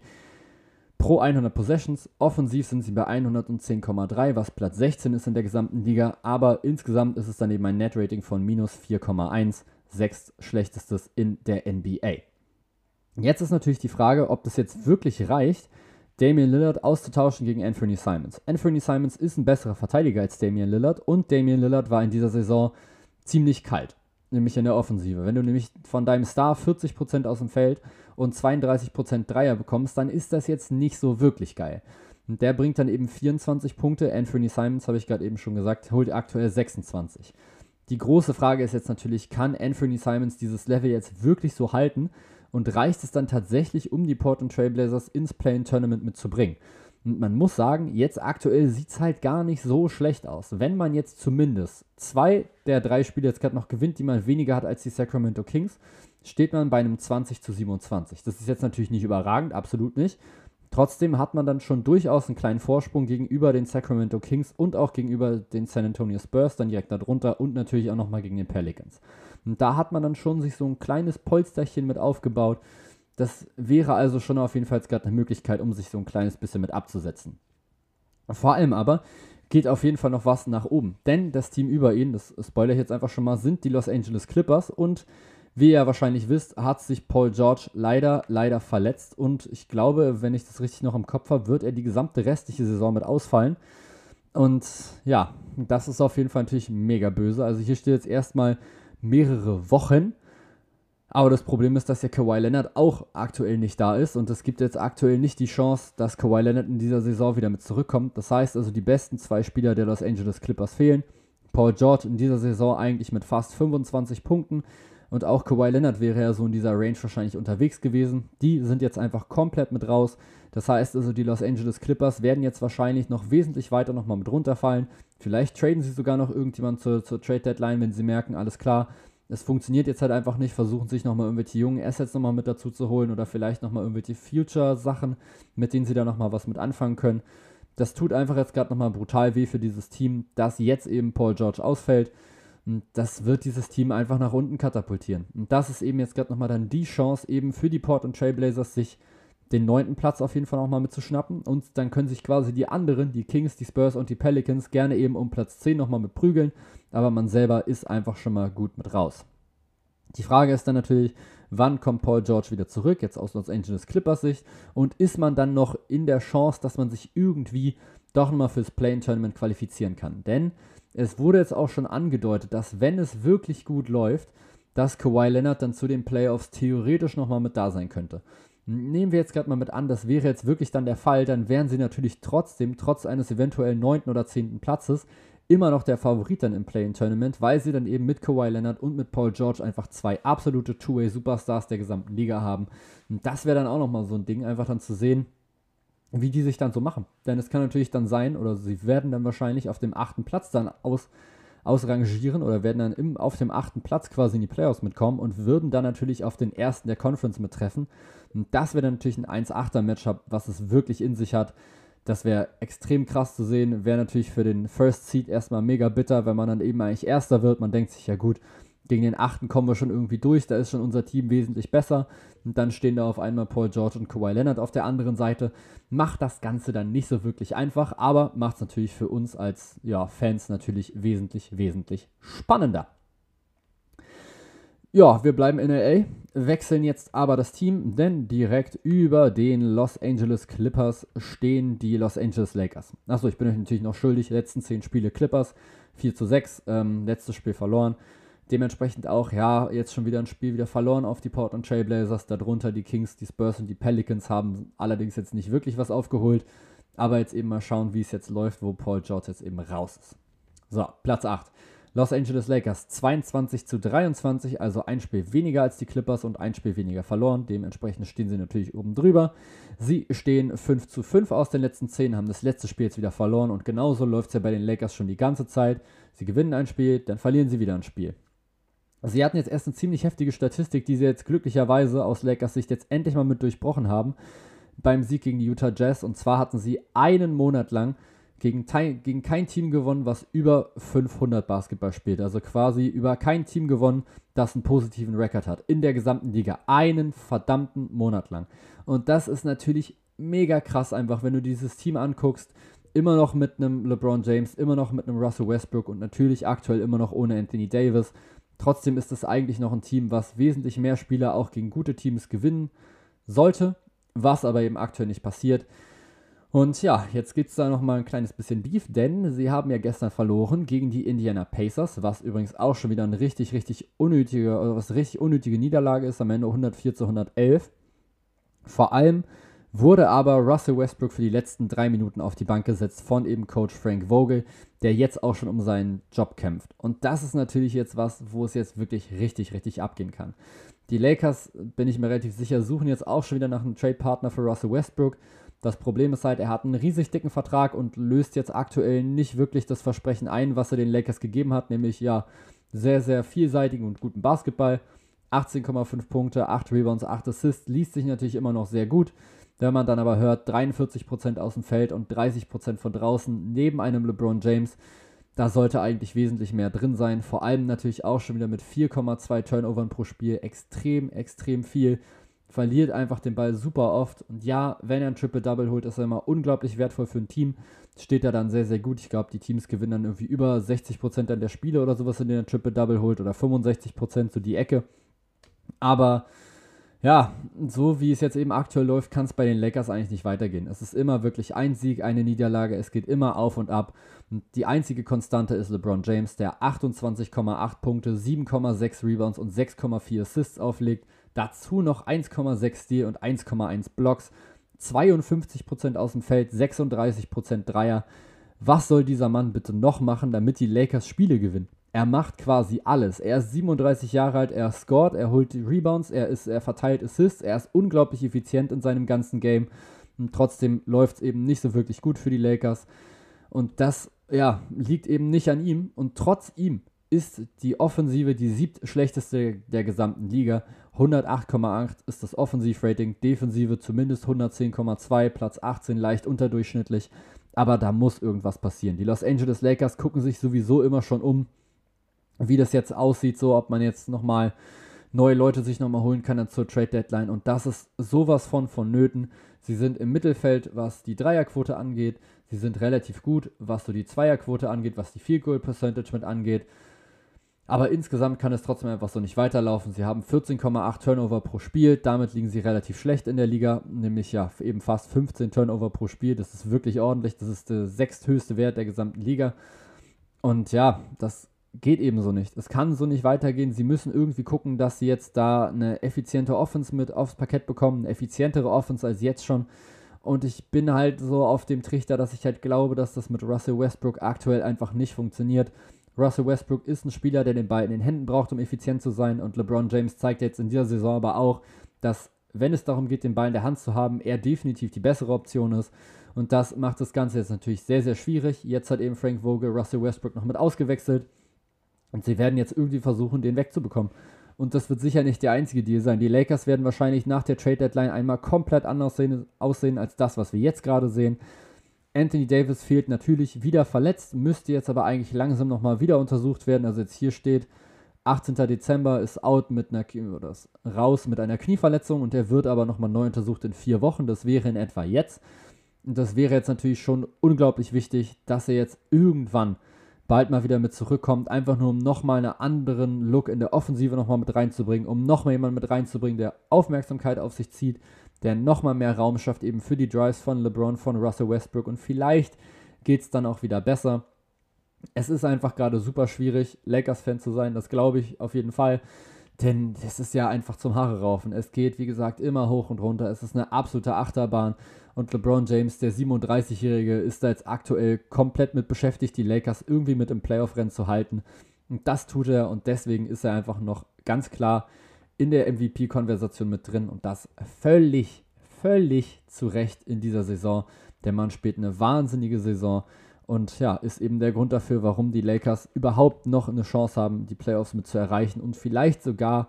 pro 100 Possessions. Offensiv sind sie bei 110,3, was Platz 16 ist in der gesamten Liga, aber insgesamt ist es dann eben ein Net-Rating von minus 4,1, sechstschlechtestes in der NBA. Jetzt ist natürlich die Frage, ob das jetzt wirklich reicht, Damian Lillard auszutauschen gegen Anthony Simons. Anthony Simons ist ein besserer Verteidiger als Damian Lillard und Damian Lillard war in dieser Saison ziemlich kalt, nämlich in der Offensive. Wenn du nämlich von deinem Star 40% aus dem Feld und 32% Dreier bekommst, dann ist das jetzt nicht so wirklich geil. Und der bringt dann eben 24 Punkte. Anthony Simons, habe ich gerade eben schon gesagt, holt aktuell 26. Die große Frage ist jetzt natürlich, kann Anthony Simons dieses Level jetzt wirklich so halten? Und reicht es dann tatsächlich, um die Portland Trail Blazers ins Play-in-Tournament mitzubringen? Und man muss sagen, jetzt aktuell sieht es halt gar nicht so schlecht aus. Wenn man jetzt zumindest 2 der 3 Spiele jetzt gerade noch gewinnt, die man weniger hat als die Sacramento Kings, steht man bei einem 20:27. Das ist jetzt natürlich nicht überragend, absolut nicht. Trotzdem hat man dann schon durchaus einen kleinen Vorsprung gegenüber den Sacramento Kings und auch gegenüber den San Antonio Spurs, dann direkt darunter und natürlich auch nochmal gegen den Pelicans. Und da hat man dann schon sich so ein kleines Polsterchen mit aufgebaut. Das wäre also schon auf jeden Fall gerade eine Möglichkeit, um sich so ein kleines bisschen mit abzusetzen. Vor allem aber geht auf jeden Fall noch was nach oben. Denn das Team über ihn, das spoilere ich jetzt einfach schon mal, sind die Los Angeles Clippers. Und wie ihr wahrscheinlich wisst, hat sich Paul George leider verletzt. Und ich glaube, wenn ich das richtig noch im Kopf habe, wird er die gesamte restliche Saison mit ausfallen. Und ja, das ist auf jeden Fall natürlich mega böse. Also hier steht jetzt erstmal mehrere Wochen. Aber das Problem ist, dass ja Kawhi Leonard auch aktuell nicht da ist und es gibt jetzt aktuell nicht die Chance, dass Kawhi Leonard in dieser Saison wieder mit zurückkommt. Das heißt also, die besten 2 Spieler der Los Angeles Clippers fehlen. Paul George in dieser Saison eigentlich mit fast 25 Punkten und auch Kawhi Leonard wäre ja so in dieser Range wahrscheinlich unterwegs gewesen. Die sind jetzt einfach komplett mit raus. Das heißt also, die Los Angeles Clippers werden jetzt wahrscheinlich noch wesentlich weiter nochmal mit runterfallen. Vielleicht traden sie sogar noch irgendjemand zur Trade Deadline, wenn sie merken, alles klar, es funktioniert jetzt halt einfach nicht, versuchen sich nochmal irgendwelche jungen Assets nochmal mit dazu zu holen oder vielleicht nochmal irgendwelche Future-Sachen, mit denen sie da nochmal was mit anfangen können. Das tut einfach jetzt gerade nochmal brutal weh für dieses Team, dass jetzt eben Paul George ausfällt. Und das wird dieses Team einfach nach unten katapultieren. Und das ist eben jetzt gerade nochmal dann die Chance eben für die Portland Trail Blazers, sich den 9. Platz auf jeden Fall nochmal mitzuschnappen. Und dann können sich quasi die anderen, die Kings, die Spurs und die Pelicans, gerne eben um Platz 10 nochmal mit prügeln. Aber man selber ist einfach schon mal gut mit raus. Die Frage ist dann natürlich, wann kommt Paul George wieder zurück, jetzt aus Los Angeles Clippers Sicht, und ist man dann noch in der Chance, dass man sich irgendwie doch nochmal fürs Play-in-Tournament qualifizieren kann. Denn es wurde jetzt auch schon angedeutet, dass wenn es wirklich gut läuft, dass Kawhi Leonard dann zu den Playoffs theoretisch nochmal mit da sein könnte. Nehmen wir jetzt gerade mal mit an, das wäre jetzt wirklich dann der Fall, dann wären sie natürlich trotzdem, trotz eines eventuell 9. oder 10. Platzes, immer noch der Favorit dann im Play-in-Tournament, weil sie dann eben mit Kawhi Leonard und mit Paul George einfach zwei absolute Two-Way-Superstars der gesamten Liga haben. Und das wäre dann auch nochmal so ein Ding, einfach dann zu sehen, wie die sich dann so machen. Denn es kann natürlich dann sein, oder sie werden dann wahrscheinlich auf dem 8. Platz dann ausrangieren oder werden dann auf dem 8. Platz quasi in die Playoffs mitkommen und würden dann natürlich auf den 1. der Conference mittreffen. Und das wäre dann natürlich ein 1-8er-Matchup, was es wirklich in sich hat. Das wäre extrem krass zu sehen. Wäre natürlich für den First Seed erstmal mega bitter, wenn man dann eben eigentlich Erster wird. Man denkt sich, ja gut, gegen den 8. kommen wir schon irgendwie durch, da ist schon unser Team wesentlich besser. Und dann stehen da auf einmal Paul George und Kawhi Leonard auf der anderen Seite. Macht das Ganze dann nicht so wirklich einfach, aber macht es natürlich für uns als Fans natürlich wesentlich, wesentlich spannender. Ja, wir bleiben in LA, wechseln jetzt aber das Team, denn direkt über den Los Angeles Clippers stehen die Los Angeles Lakers. Achso, ich bin euch natürlich noch schuldig, letzten 10 Spiele Clippers, 4-6, letztes Spiel verloren. Dementsprechend auch, jetzt schon wieder ein Spiel wieder verloren auf die Portland Trail Blazers, darunter die Kings, die Spurs und die Pelicans haben allerdings jetzt nicht wirklich was aufgeholt, aber jetzt eben mal schauen, wie es jetzt läuft, wo Paul George jetzt eben raus ist. So, Platz 8. Los Angeles Lakers 22-23, also ein Spiel weniger als die Clippers und ein Spiel weniger verloren. Dementsprechend stehen sie natürlich oben drüber. Sie stehen 5-5 aus den letzten 10, haben das letzte Spiel jetzt wieder verloren und genauso läuft es ja bei den Lakers schon die ganze Zeit. Sie gewinnen ein Spiel, dann verlieren sie wieder ein Spiel. Sie hatten jetzt erst eine ziemlich heftige Statistik, die sie jetzt glücklicherweise aus Lakers Sicht jetzt endlich mal mit durchbrochen haben beim Sieg gegen die Utah Jazz. Und zwar hatten sie einen Monat lang gegen kein Team gewonnen, was über 500 Basketball spielt. Also quasi über kein Team gewonnen, das einen positiven Rekord hat. In der gesamten Liga. Einen verdammten Monat lang. Und das ist natürlich mega krass einfach, wenn du dieses Team anguckst. Immer noch mit einem LeBron James, immer noch mit einem Russell Westbrook und natürlich aktuell immer noch ohne Anthony Davis. Trotzdem ist es eigentlich noch ein Team, was wesentlich mehr Spieler auch gegen gute Teams gewinnen sollte, was aber eben aktuell nicht passiert. Und ja, jetzt gibt es da nochmal ein kleines bisschen Beef, denn sie haben ja gestern verloren gegen die Indiana Pacers, was übrigens auch schon wieder eine richtig unnötige Niederlage ist, am Ende 104-111. Vor allem wurde aber Russell Westbrook für die letzten 3 Minuten auf die Bank gesetzt von eben Coach Frank Vogel, der jetzt auch schon um seinen Job kämpft. Und das ist natürlich jetzt was, wo es jetzt wirklich richtig, richtig abgehen kann. Die Lakers, bin ich mir relativ sicher, suchen jetzt auch schon wieder nach einem Trade-Partner für Russell Westbrook. Das Problem ist halt, er hat einen riesig dicken Vertrag und löst jetzt aktuell nicht wirklich das Versprechen ein, was er den Lakers gegeben hat, nämlich sehr, sehr vielseitigen und guten Basketball. 18,5 Punkte, 8 Rebounds, 8 Assists, liest sich natürlich immer noch sehr gut. Wenn man dann aber hört, 43% aus dem Feld und 30% von draußen, neben einem LeBron James, da sollte eigentlich wesentlich mehr drin sein. Vor allem natürlich auch schon wieder mit 4,2 Turnovern pro Spiel, extrem, extrem viel. Verliert einfach den Ball super oft. Und ja, wenn er ein Triple-Double holt, ist er immer unglaublich wertvoll für ein Team. Steht er dann sehr, sehr gut. Ich glaube, die Teams gewinnen dann irgendwie über 60% dann der Spiele oder sowas, in denen er ein Triple-Double holt. Oder 65%, so die Ecke. Aber ja, so wie es jetzt eben aktuell läuft, kann es bei den Lakers eigentlich nicht weitergehen. Es ist immer wirklich ein Sieg, eine Niederlage. Es geht immer auf und ab. Und die einzige Konstante ist LeBron James, der 28,8 Punkte, 7,6 Rebounds und 6,4 Assists auflegt. Dazu noch 1,6 Steal und 1,1 Blocks. 52% aus dem Feld, 36% Dreier. Was soll dieser Mann bitte noch machen, damit die Lakers Spiele gewinnen? Er macht quasi alles. Er ist 37 Jahre alt, er scoret, er holt die Rebounds, er verteilt Assists, er ist unglaublich effizient in seinem ganzen Game. Und trotzdem läuft es eben nicht so wirklich gut für die Lakers. Und das liegt eben nicht an ihm. Und trotz ihm ist die Offensive die 7. schlechteste der gesamten Liga. 108,8 ist das Offensivrating, Defensive zumindest 110,2, Platz 18 leicht unterdurchschnittlich. Aber da muss irgendwas passieren. Die Los Angeles Lakers gucken sich sowieso immer schon um, wie das jetzt aussieht, so ob man jetzt nochmal neue Leute sich nochmal holen kann dann zur Trade Deadline. Und das ist sowas von vonnöten. Sie sind im Mittelfeld, was die Dreierquote angeht. Sie sind relativ gut, was so die Zweierquote angeht, was die Field Goal Percentage mit angeht. Aber insgesamt kann es trotzdem einfach so nicht weiterlaufen. Sie haben 14,8 Turnover pro Spiel. Damit liegen sie relativ schlecht in der Liga. Nämlich ja eben fast 15 Turnover pro Spiel. Das ist wirklich ordentlich. Das ist der 6. höchste Wert der gesamten Liga. Und ja, das geht eben so nicht. Es kann so nicht weitergehen. Sie müssen irgendwie gucken, dass sie jetzt da eine effiziente Offense mit aufs Parkett bekommen. Eine effizientere Offense als jetzt schon. Und ich bin halt so auf dem Trichter, dass ich halt glaube, dass das mit Russell Westbrook aktuell einfach nicht funktioniert. Russell Westbrook ist ein Spieler, der den Ball in den Händen braucht, um effizient zu sein. Und LeBron James zeigt jetzt in dieser Saison aber auch, dass, wenn es darum geht, den Ball in der Hand zu haben, er definitiv die bessere Option ist. Und das macht das Ganze jetzt natürlich sehr, sehr schwierig. Jetzt hat eben Frank Vogel Russell Westbrook noch mit ausgewechselt. Und sie werden jetzt irgendwie versuchen, den wegzubekommen. Und das wird sicher nicht der einzige Deal sein. Die Lakers werden wahrscheinlich nach der Trade-Deadline einmal komplett anders aussehen als das, was wir jetzt gerade sehen. Anthony Davis fehlt natürlich wieder verletzt, müsste jetzt aber eigentlich langsam nochmal wieder untersucht werden. Also jetzt hier steht, 18. Dezember ist out raus mit einer Knieverletzung und der wird aber nochmal neu untersucht in 4 Wochen. Das wäre in etwa jetzt. Und das wäre jetzt natürlich schon unglaublich wichtig, dass er jetzt irgendwann bald mal wieder mit zurückkommt, einfach nur um nochmal einen anderen Look in der Offensive nochmal mit reinzubringen, um nochmal jemanden mit reinzubringen, der Aufmerksamkeit auf sich zieht, der nochmal mehr Raum schafft, eben für die Drives von LeBron, von Russell Westbrook und vielleicht geht es dann auch wieder besser. Es ist einfach gerade super schwierig, Lakers-Fan zu sein, das glaube ich auf jeden Fall, denn es ist ja einfach zum Haare raufen. Es geht, wie gesagt, immer hoch und runter, es ist eine absolute Achterbahn und LeBron James, der 37-Jährige, ist da jetzt aktuell komplett mit beschäftigt, die Lakers irgendwie mit im Playoff-Rennen zu halten und das tut er und deswegen ist er einfach noch ganz klar in der MVP-Konversation mit drin und das völlig zu Recht in dieser Saison. Der Mann spielt eine wahnsinnige Saison und ja, ist eben der Grund dafür, warum die Lakers überhaupt noch eine Chance haben, die Playoffs mit zu erreichen und vielleicht sogar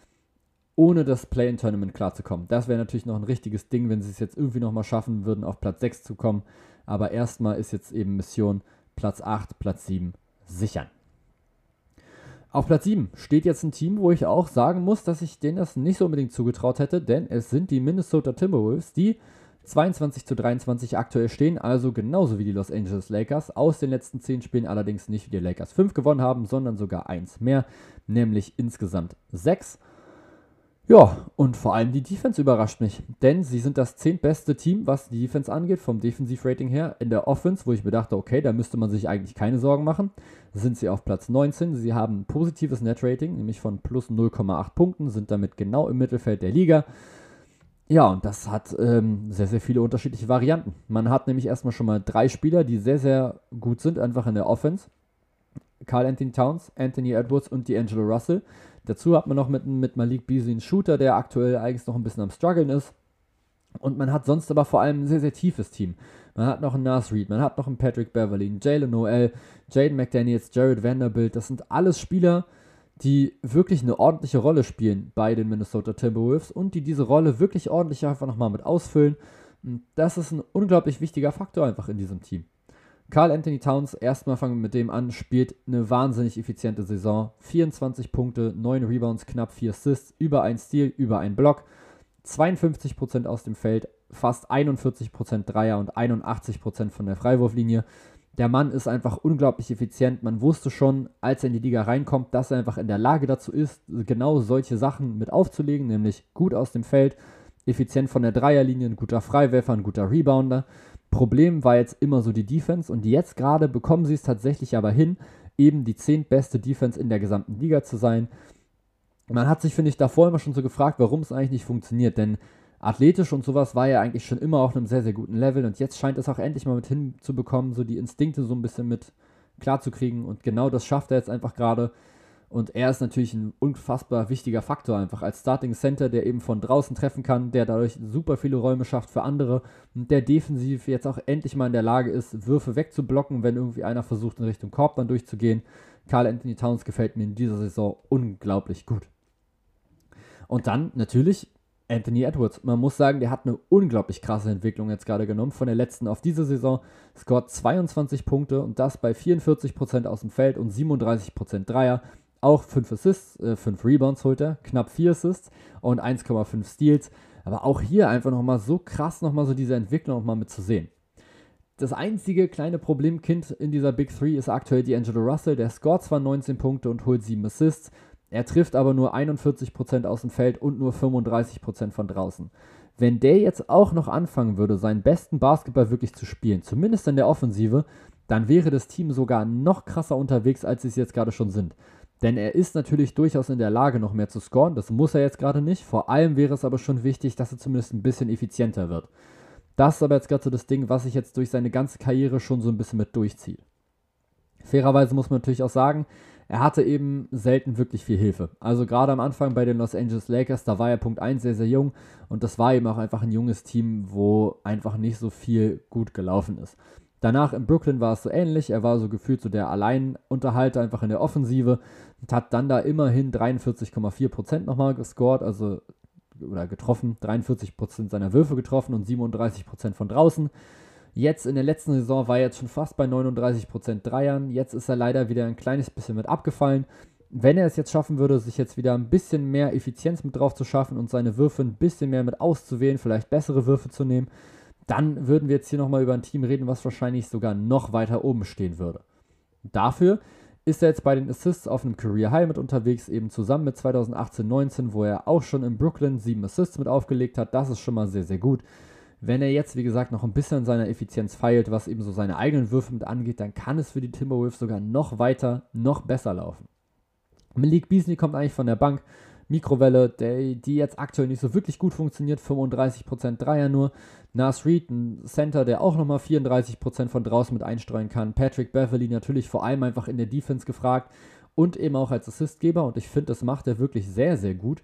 ohne das Play-in-Tournament klarzukommen. Das wäre natürlich noch ein richtiges Ding, wenn sie es jetzt irgendwie nochmal schaffen würden, auf Platz 6 zu kommen. Aber erstmal ist jetzt eben Mission Platz 8, Platz 7 sichern. Auf Platz 7 steht jetzt ein Team, wo ich auch sagen muss, dass ich denen das nicht so unbedingt zugetraut hätte, denn es sind die Minnesota Timberwolves, die 22-23 aktuell stehen, also genauso wie die Los Angeles Lakers. Aus den letzten 10 Spielen allerdings nicht wie die Lakers 5 gewonnen haben, sondern sogar 1 mehr, nämlich insgesamt 6. Ja, und vor allem die Defense überrascht mich, denn sie sind das 10. beste Team, was die Defense angeht, vom Defensivrating her. In der Offense, wo ich mir dachte, okay, da müsste man sich eigentlich keine Sorgen machen, sind sie auf Platz 19. Sie haben ein positives Netrating, nämlich von plus 0,8 Punkten, sind damit genau im Mittelfeld der Liga. Ja, und das hat sehr, sehr viele unterschiedliche Varianten. Man hat nämlich erstmal schon mal 3 Spieler, die sehr, sehr gut sind, einfach in der Offense. Karl Anthony Towns, Anthony Edwards und D'Angelo Russell. Dazu hat man noch mit Malik Beasley einen Shooter, der aktuell eigentlich noch ein bisschen am Struggeln ist. Und man hat sonst aber vor allem ein sehr, sehr tiefes Team. Man hat noch einen Nas Reed, man hat noch einen Patrick Beverley, einen Jalen Noel, Jaden McDaniels, Jared Vanderbilt. Das sind alles Spieler, die wirklich eine ordentliche Rolle spielen bei den Minnesota Timberwolves und die diese Rolle wirklich ordentlich einfach nochmal mit ausfüllen. Und das ist ein unglaublich wichtiger Faktor einfach in diesem Team. Karl Anthony Towns, erstmal fangen wir mit dem an, spielt eine wahnsinnig effiziente Saison. 24 Punkte, 9 Rebounds, knapp 4 Assists, über 1 Steal, über 1 Block, 52% aus dem Feld, fast 41% Dreier und 81% von der Freiwurflinie. Der Mann ist einfach unglaublich effizient. Man wusste schon, als er in die Liga reinkommt, dass er einfach in der Lage dazu ist, genau solche Sachen mit aufzulegen, nämlich gut aus dem Feld, effizient von der Dreierlinie, ein guter Freiwerfer, ein guter Rebounder. Problem war jetzt immer so die Defense und jetzt gerade bekommen sie es tatsächlich aber hin, eben die 10. beste Defense in der gesamten Liga zu sein. Man hat sich, finde ich, davor immer schon so gefragt, warum es eigentlich nicht funktioniert, denn athletisch und sowas war ja eigentlich schon immer auf einem sehr, sehr guten Level und jetzt scheint es auch endlich mal mit hinzubekommen, so die Instinkte so ein bisschen mit klarzukriegen und genau das schafft er jetzt einfach gerade. Und er ist natürlich ein unfassbar wichtiger Faktor einfach als Starting Center, der eben von draußen treffen kann, der dadurch super viele Räume schafft für andere und der defensiv jetzt auch endlich mal in der Lage ist, Würfe wegzublocken, wenn irgendwie einer versucht, in Richtung Korb dann durchzugehen. Karl Anthony Towns gefällt mir in dieser Saison unglaublich gut. Und dann natürlich Anthony Edwards. Man muss sagen, der hat eine unglaublich krasse Entwicklung jetzt gerade genommen, von der letzten auf diese Saison. Scored 22 Punkte und das bei 44% aus dem Feld und 37% Dreier. Auch 5 Assists, 5 Rebounds holt er, knapp 4 Assists und 1,5 Steals. Aber auch hier einfach nochmal so krass, nochmal so diese Entwicklung nochmal mit zu sehen. Das einzige kleine Problemkind in dieser Big Three ist aktuell D'Angelo Russell. Der scoret zwar 19 Punkte und holt 7 Assists, er trifft aber nur 41% aus dem Feld und nur 35% von draußen. Wenn der jetzt auch noch anfangen würde, seinen besten Basketball wirklich zu spielen, zumindest in der Offensive, dann wäre das Team sogar noch krasser unterwegs, als sie es jetzt gerade schon sind. Denn er ist natürlich durchaus in der Lage, noch mehr zu scoren. Das muss er jetzt gerade nicht. Vor allem wäre es aber schon wichtig, dass er zumindest ein bisschen effizienter wird. Das ist aber jetzt gerade so das Ding, was sich jetzt durch seine ganze Karriere schon so ein bisschen mit durchzieht. Fairerweise muss man natürlich auch sagen, er hatte eben selten wirklich viel Hilfe. Also gerade am Anfang bei den Los Angeles Lakers, da war er Punkt 1 sehr, sehr jung. Und das war eben auch einfach ein junges Team, wo einfach nicht so viel gut gelaufen ist. Danach in Brooklyn war es so ähnlich. Er war so gefühlt so der Alleinunterhalter einfach in der Offensive und hat dann da immerhin 43,4% nochmal gescored, oder getroffen, 43% seiner Würfe getroffen und 37% von draußen. Jetzt in der letzten Saison war er jetzt schon fast bei 39% Dreiern. Jetzt ist er leider wieder ein kleines bisschen mit abgefallen. Wenn er es jetzt schaffen würde, sich jetzt wieder ein bisschen mehr Effizienz mit drauf zu schaffen und seine Würfe ein bisschen mehr mit auszuwählen, vielleicht bessere Würfe zu nehmen, dann würden wir jetzt hier nochmal über ein Team reden, was wahrscheinlich sogar noch weiter oben stehen würde. Dafür ist er jetzt bei den Assists auf einem Career High mit unterwegs, eben zusammen mit 2018-19, wo er auch schon in Brooklyn 7 Assists mit aufgelegt hat. Das ist schon mal sehr, sehr gut. Wenn er jetzt, wie gesagt, noch ein bisschen an seiner Effizienz feilt, was eben so seine eigenen Würfe mit angeht, dann kann es für die Timberwolves sogar noch weiter, noch besser laufen. Malik Beasley kommt eigentlich von der Bank. Mikrowelle, die jetzt aktuell nicht so wirklich gut funktioniert, 35% Dreier nur. Nas Reed, ein Center, der auch nochmal 34% von draußen mit einstreuen kann. Patrick Beverley natürlich vor allem einfach in der Defense gefragt und eben auch als Assistgeber und ich finde, das macht er wirklich sehr, sehr gut.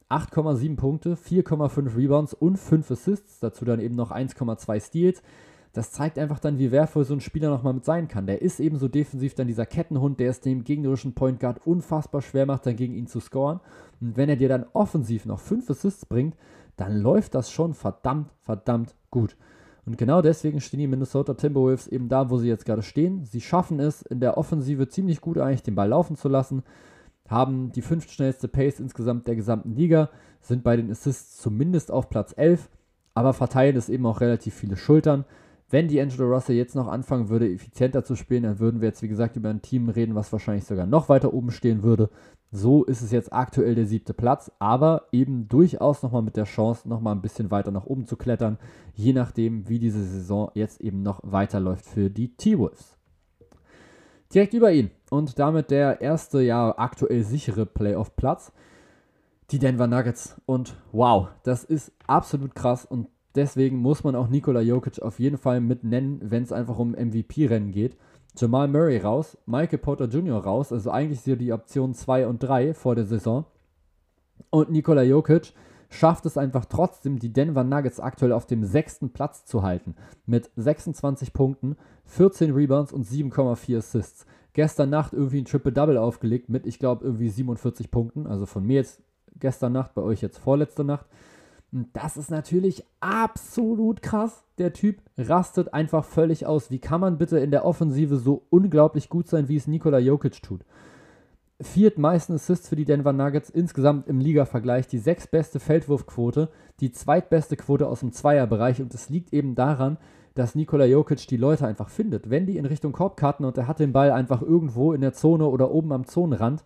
8,7 Punkte, 4,5 Rebounds und 5 Assists, dazu dann eben noch 1,2 Steals. Das zeigt einfach dann, wie wertvoll so ein Spieler nochmal mit sein kann. Der ist eben so defensiv dann dieser Kettenhund, der es dem gegnerischen Point Guard unfassbar schwer macht, dann gegen ihn zu scoren. Und wenn er dir dann offensiv noch 5 Assists bringt, dann läuft das schon verdammt, verdammt gut. Und genau deswegen stehen die Minnesota Timberwolves eben da, wo sie jetzt gerade stehen. Sie schaffen es, in der Offensive ziemlich gut eigentlich den Ball laufen zu lassen, haben die 5. schnellste Pace insgesamt der gesamten Liga, sind bei den Assists zumindest auf Platz 11, aber verteilen es eben auch relativ viele Schultern. Wenn D'Angelo Russell jetzt noch anfangen würde, effizienter zu spielen, dann würden wir jetzt, wie gesagt, über ein Team reden, was wahrscheinlich sogar noch weiter oben stehen würde. So ist es jetzt aktuell der 7. Platz, aber eben durchaus nochmal mit der Chance, nochmal ein bisschen weiter nach oben zu klettern, je nachdem, wie diese Saison jetzt eben noch weiterläuft für die T-Wolves. Direkt über ihn und damit der erste, aktuell sichere Playoff-Platz, die Denver Nuggets. Und wow, das ist absolut krass und deswegen muss man auch Nikola Jokic auf jeden Fall mit nennen, wenn es einfach um MVP-Rennen geht. Jamal Murray raus, Michael Porter Jr. raus, also eigentlich sind die Optionen 2 und 3 vor der Saison. Und Nikola Jokic schafft es einfach trotzdem, die Denver Nuggets aktuell auf dem 6. Platz zu halten. Mit 26 Punkten, 14 Rebounds und 7,4 Assists. Gestern Nacht irgendwie ein Triple-Double aufgelegt mit, ich glaube, irgendwie 47 Punkten. Also von mir jetzt gestern Nacht, bei euch jetzt vorletzte Nacht. Und das ist natürlich absolut krass. Der Typ rastet einfach völlig aus. Wie kann man bitte in der Offensive so unglaublich gut sein, wie es Nikola Jokic tut? 4. meisten Assists für die Denver Nuggets, insgesamt im Liga-Vergleich, die 6. beste Feldwurfquote, die 2. beste Quote aus dem Zweierbereich und es liegt eben daran, dass Nikola Jokic die Leute einfach findet. Wenn die in Richtung Korb cutten und er hat den Ball einfach irgendwo in der Zone oder oben am Zonenrand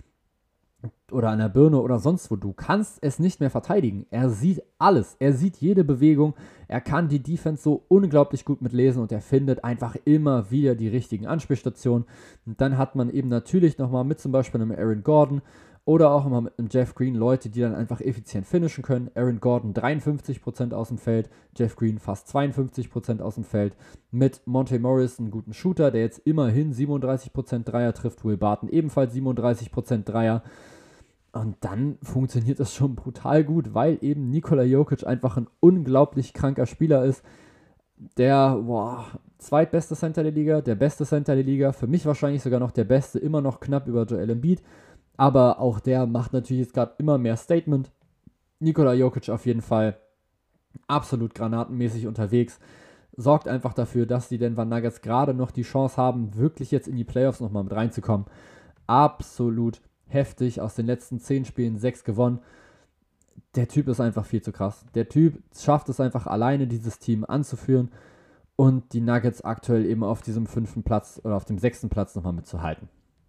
oder an der Birne oder sonst wo, du kannst es nicht mehr verteidigen. Er sieht alles, er sieht jede Bewegung, er kann die Defense so unglaublich gut mitlesen und er findet einfach immer wieder die richtigen Anspielstationen. Und dann hat man eben natürlich nochmal mit zum Beispiel einem Aaron Gordon oder auch mal mit einem Jeff Green Leute, die dann einfach effizient finishen können. Aaron Gordon 53% aus dem Feld, Jeff Green fast 52% aus dem Feld. Mit Monte Morris einen guten Shooter, der jetzt immerhin 37% Dreier trifft. Will Barton ebenfalls 37% Dreier. Und dann funktioniert das schon brutal gut, weil eben Nikola Jokic einfach ein unglaublich kranker Spieler ist. Der zweitbeste Center der Liga, der beste Center der Liga, für mich wahrscheinlich sogar noch der beste, immer noch knapp über Joel Embiid. Aber auch der macht natürlich jetzt gerade immer mehr Statement. Nikola Jokic auf jeden Fall absolut granatenmäßig unterwegs. Sorgt einfach dafür, dass die Denver Nuggets gerade noch die Chance haben, wirklich jetzt in die Playoffs nochmal mit reinzukommen. Absolut heftig, aus den letzten 10 Spielen 6 gewonnen. Der Typ ist einfach viel zu krass. Der Typ schafft es einfach alleine, dieses Team anzuführen. und die Nuggets aktuell eben auf diesem 5. Platz oder auf dem 6. Platz nochmal mitzuhalten.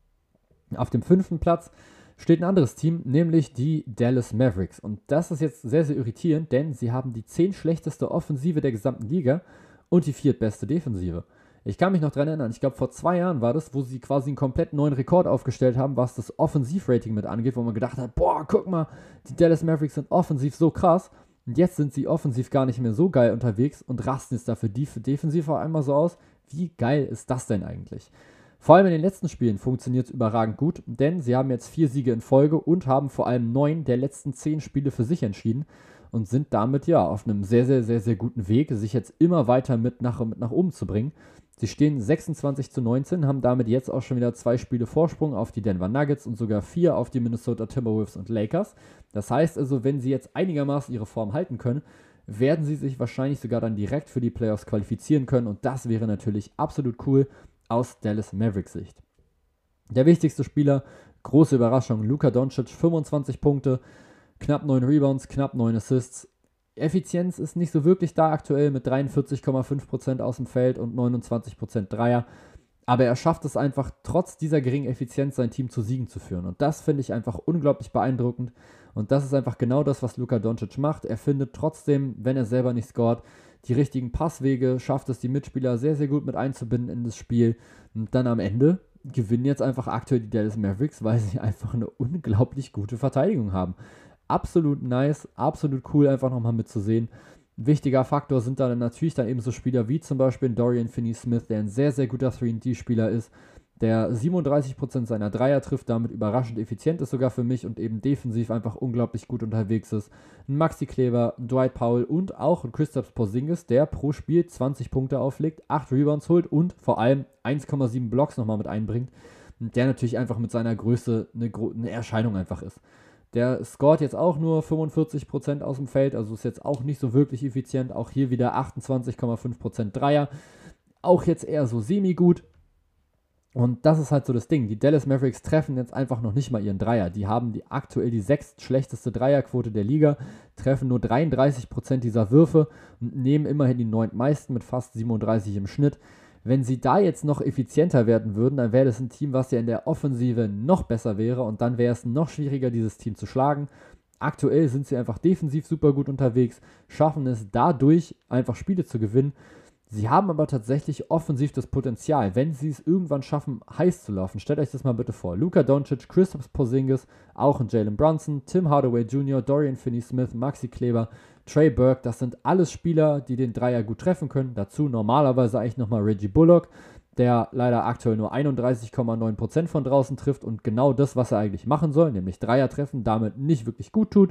Auf dem 5. Platz steht ein anderes Team, nämlich die Dallas Mavericks. Und das ist jetzt sehr, sehr irritierend, denn sie haben die 10 schlechteste Offensive der gesamten Liga und die 4. beste Defensive. Ich kann mich noch daran erinnern, ich glaube vor 2 Jahren war das, wo sie quasi einen komplett neuen Rekord aufgestellt haben, was das Offensivrating mit angeht, wo man gedacht hat, boah, guck mal, die Dallas Mavericks sind offensiv so krass. Und jetzt sind sie offensiv gar nicht mehr so geil unterwegs und rasten jetzt dafür defensiv auf einmal so aus. Wie geil ist das denn eigentlich? Vor allem in den letzten Spielen funktioniert es überragend gut, denn sie haben jetzt 4 Siege in Folge und haben vor allem 9 der letzten 10 Spiele für sich entschieden und sind damit ja auf einem sehr, sehr, sehr, sehr guten Weg, sich jetzt immer weiter mit nach oben zu bringen. Sie stehen 26-19, haben damit jetzt auch schon wieder 2 Spiele Vorsprung auf die Denver Nuggets und sogar 4 auf die Minnesota Timberwolves und Lakers. Das heißt also, wenn sie jetzt einigermaßen ihre Form halten können, werden sie sich wahrscheinlich sogar dann direkt für die Playoffs qualifizieren können und das wäre natürlich absolut cool aus Dallas Mavericks Sicht. Der wichtigste Spieler, große Überraschung, Luka Doncic, 25 Punkte, knapp 9 Rebounds, knapp 9 Assists. Effizienz ist nicht so wirklich da aktuell mit 43,5% aus dem Feld und 29% Dreier. Aber er schafft es einfach, trotz dieser geringen Effizienz sein Team zu Siegen zu führen. Und das finde ich einfach unglaublich beeindruckend. Und das ist einfach genau das, was Luka Doncic macht. Er findet trotzdem, wenn er selber nicht scoret, die richtigen Passwege, schafft es, die Mitspieler sehr, sehr gut mit einzubinden in das Spiel. Und dann am Ende gewinnen jetzt einfach aktuell die Dallas Mavericks, weil sie einfach eine unglaublich gute Verteidigung haben. Absolut nice, absolut cool, einfach nochmal mitzusehen. Ein wichtiger Faktor sind dann natürlich dann eben so Spieler wie zum Beispiel Dorian Finney-Smith, der ein sehr, sehr guter 3&D-Spieler ist, der 37% seiner Dreier trifft, damit überraschend effizient ist sogar für mich und eben defensiv einfach unglaublich gut unterwegs ist. Ein Maxi Kleber, Dwight Powell und auch ein Kristaps Porzingis, der pro Spiel 20 Punkte auflegt, 8 Rebounds holt und vor allem 1,7 Blocks nochmal mit einbringt. Und der natürlich einfach mit seiner Größe eine Erscheinung einfach ist. Der scoret jetzt auch nur 45% aus dem Feld, also ist jetzt auch nicht so wirklich effizient. Auch hier wieder 28,5% Dreier. Auch jetzt eher so semi-gut. Und das ist halt so das Ding. Die Dallas Mavericks treffen jetzt einfach noch nicht mal ihren Dreier. Die haben aktuell die 6. schlechteste Dreierquote der Liga, treffen nur 33% dieser Würfe und nehmen immerhin die 9. meisten mit fast 37 im Schnitt. Wenn sie da jetzt noch effizienter werden würden, dann wäre das ein Team, was ja in der Offensive noch besser wäre und dann wäre es noch schwieriger, dieses Team zu schlagen. Aktuell sind sie einfach defensiv super gut unterwegs, schaffen es dadurch einfach Spiele zu gewinnen. Sie haben aber tatsächlich offensiv das Potenzial, wenn sie es irgendwann schaffen, heiß zu laufen. Stellt euch das mal bitte vor. Luka Doncic, Kristaps Porzingis, auch ein Jalen Brunson, Tim Hardaway Jr., Dorian Finney-Smith, Maxi Kleber, Trey Burke, das sind alles Spieler, die den Dreier gut treffen können. Dazu normalerweise eigentlich nochmal Reggie Bullock, der leider aktuell nur 31,9% von draußen trifft und genau das, was er eigentlich machen soll, nämlich Dreier treffen, damit nicht wirklich gut tut.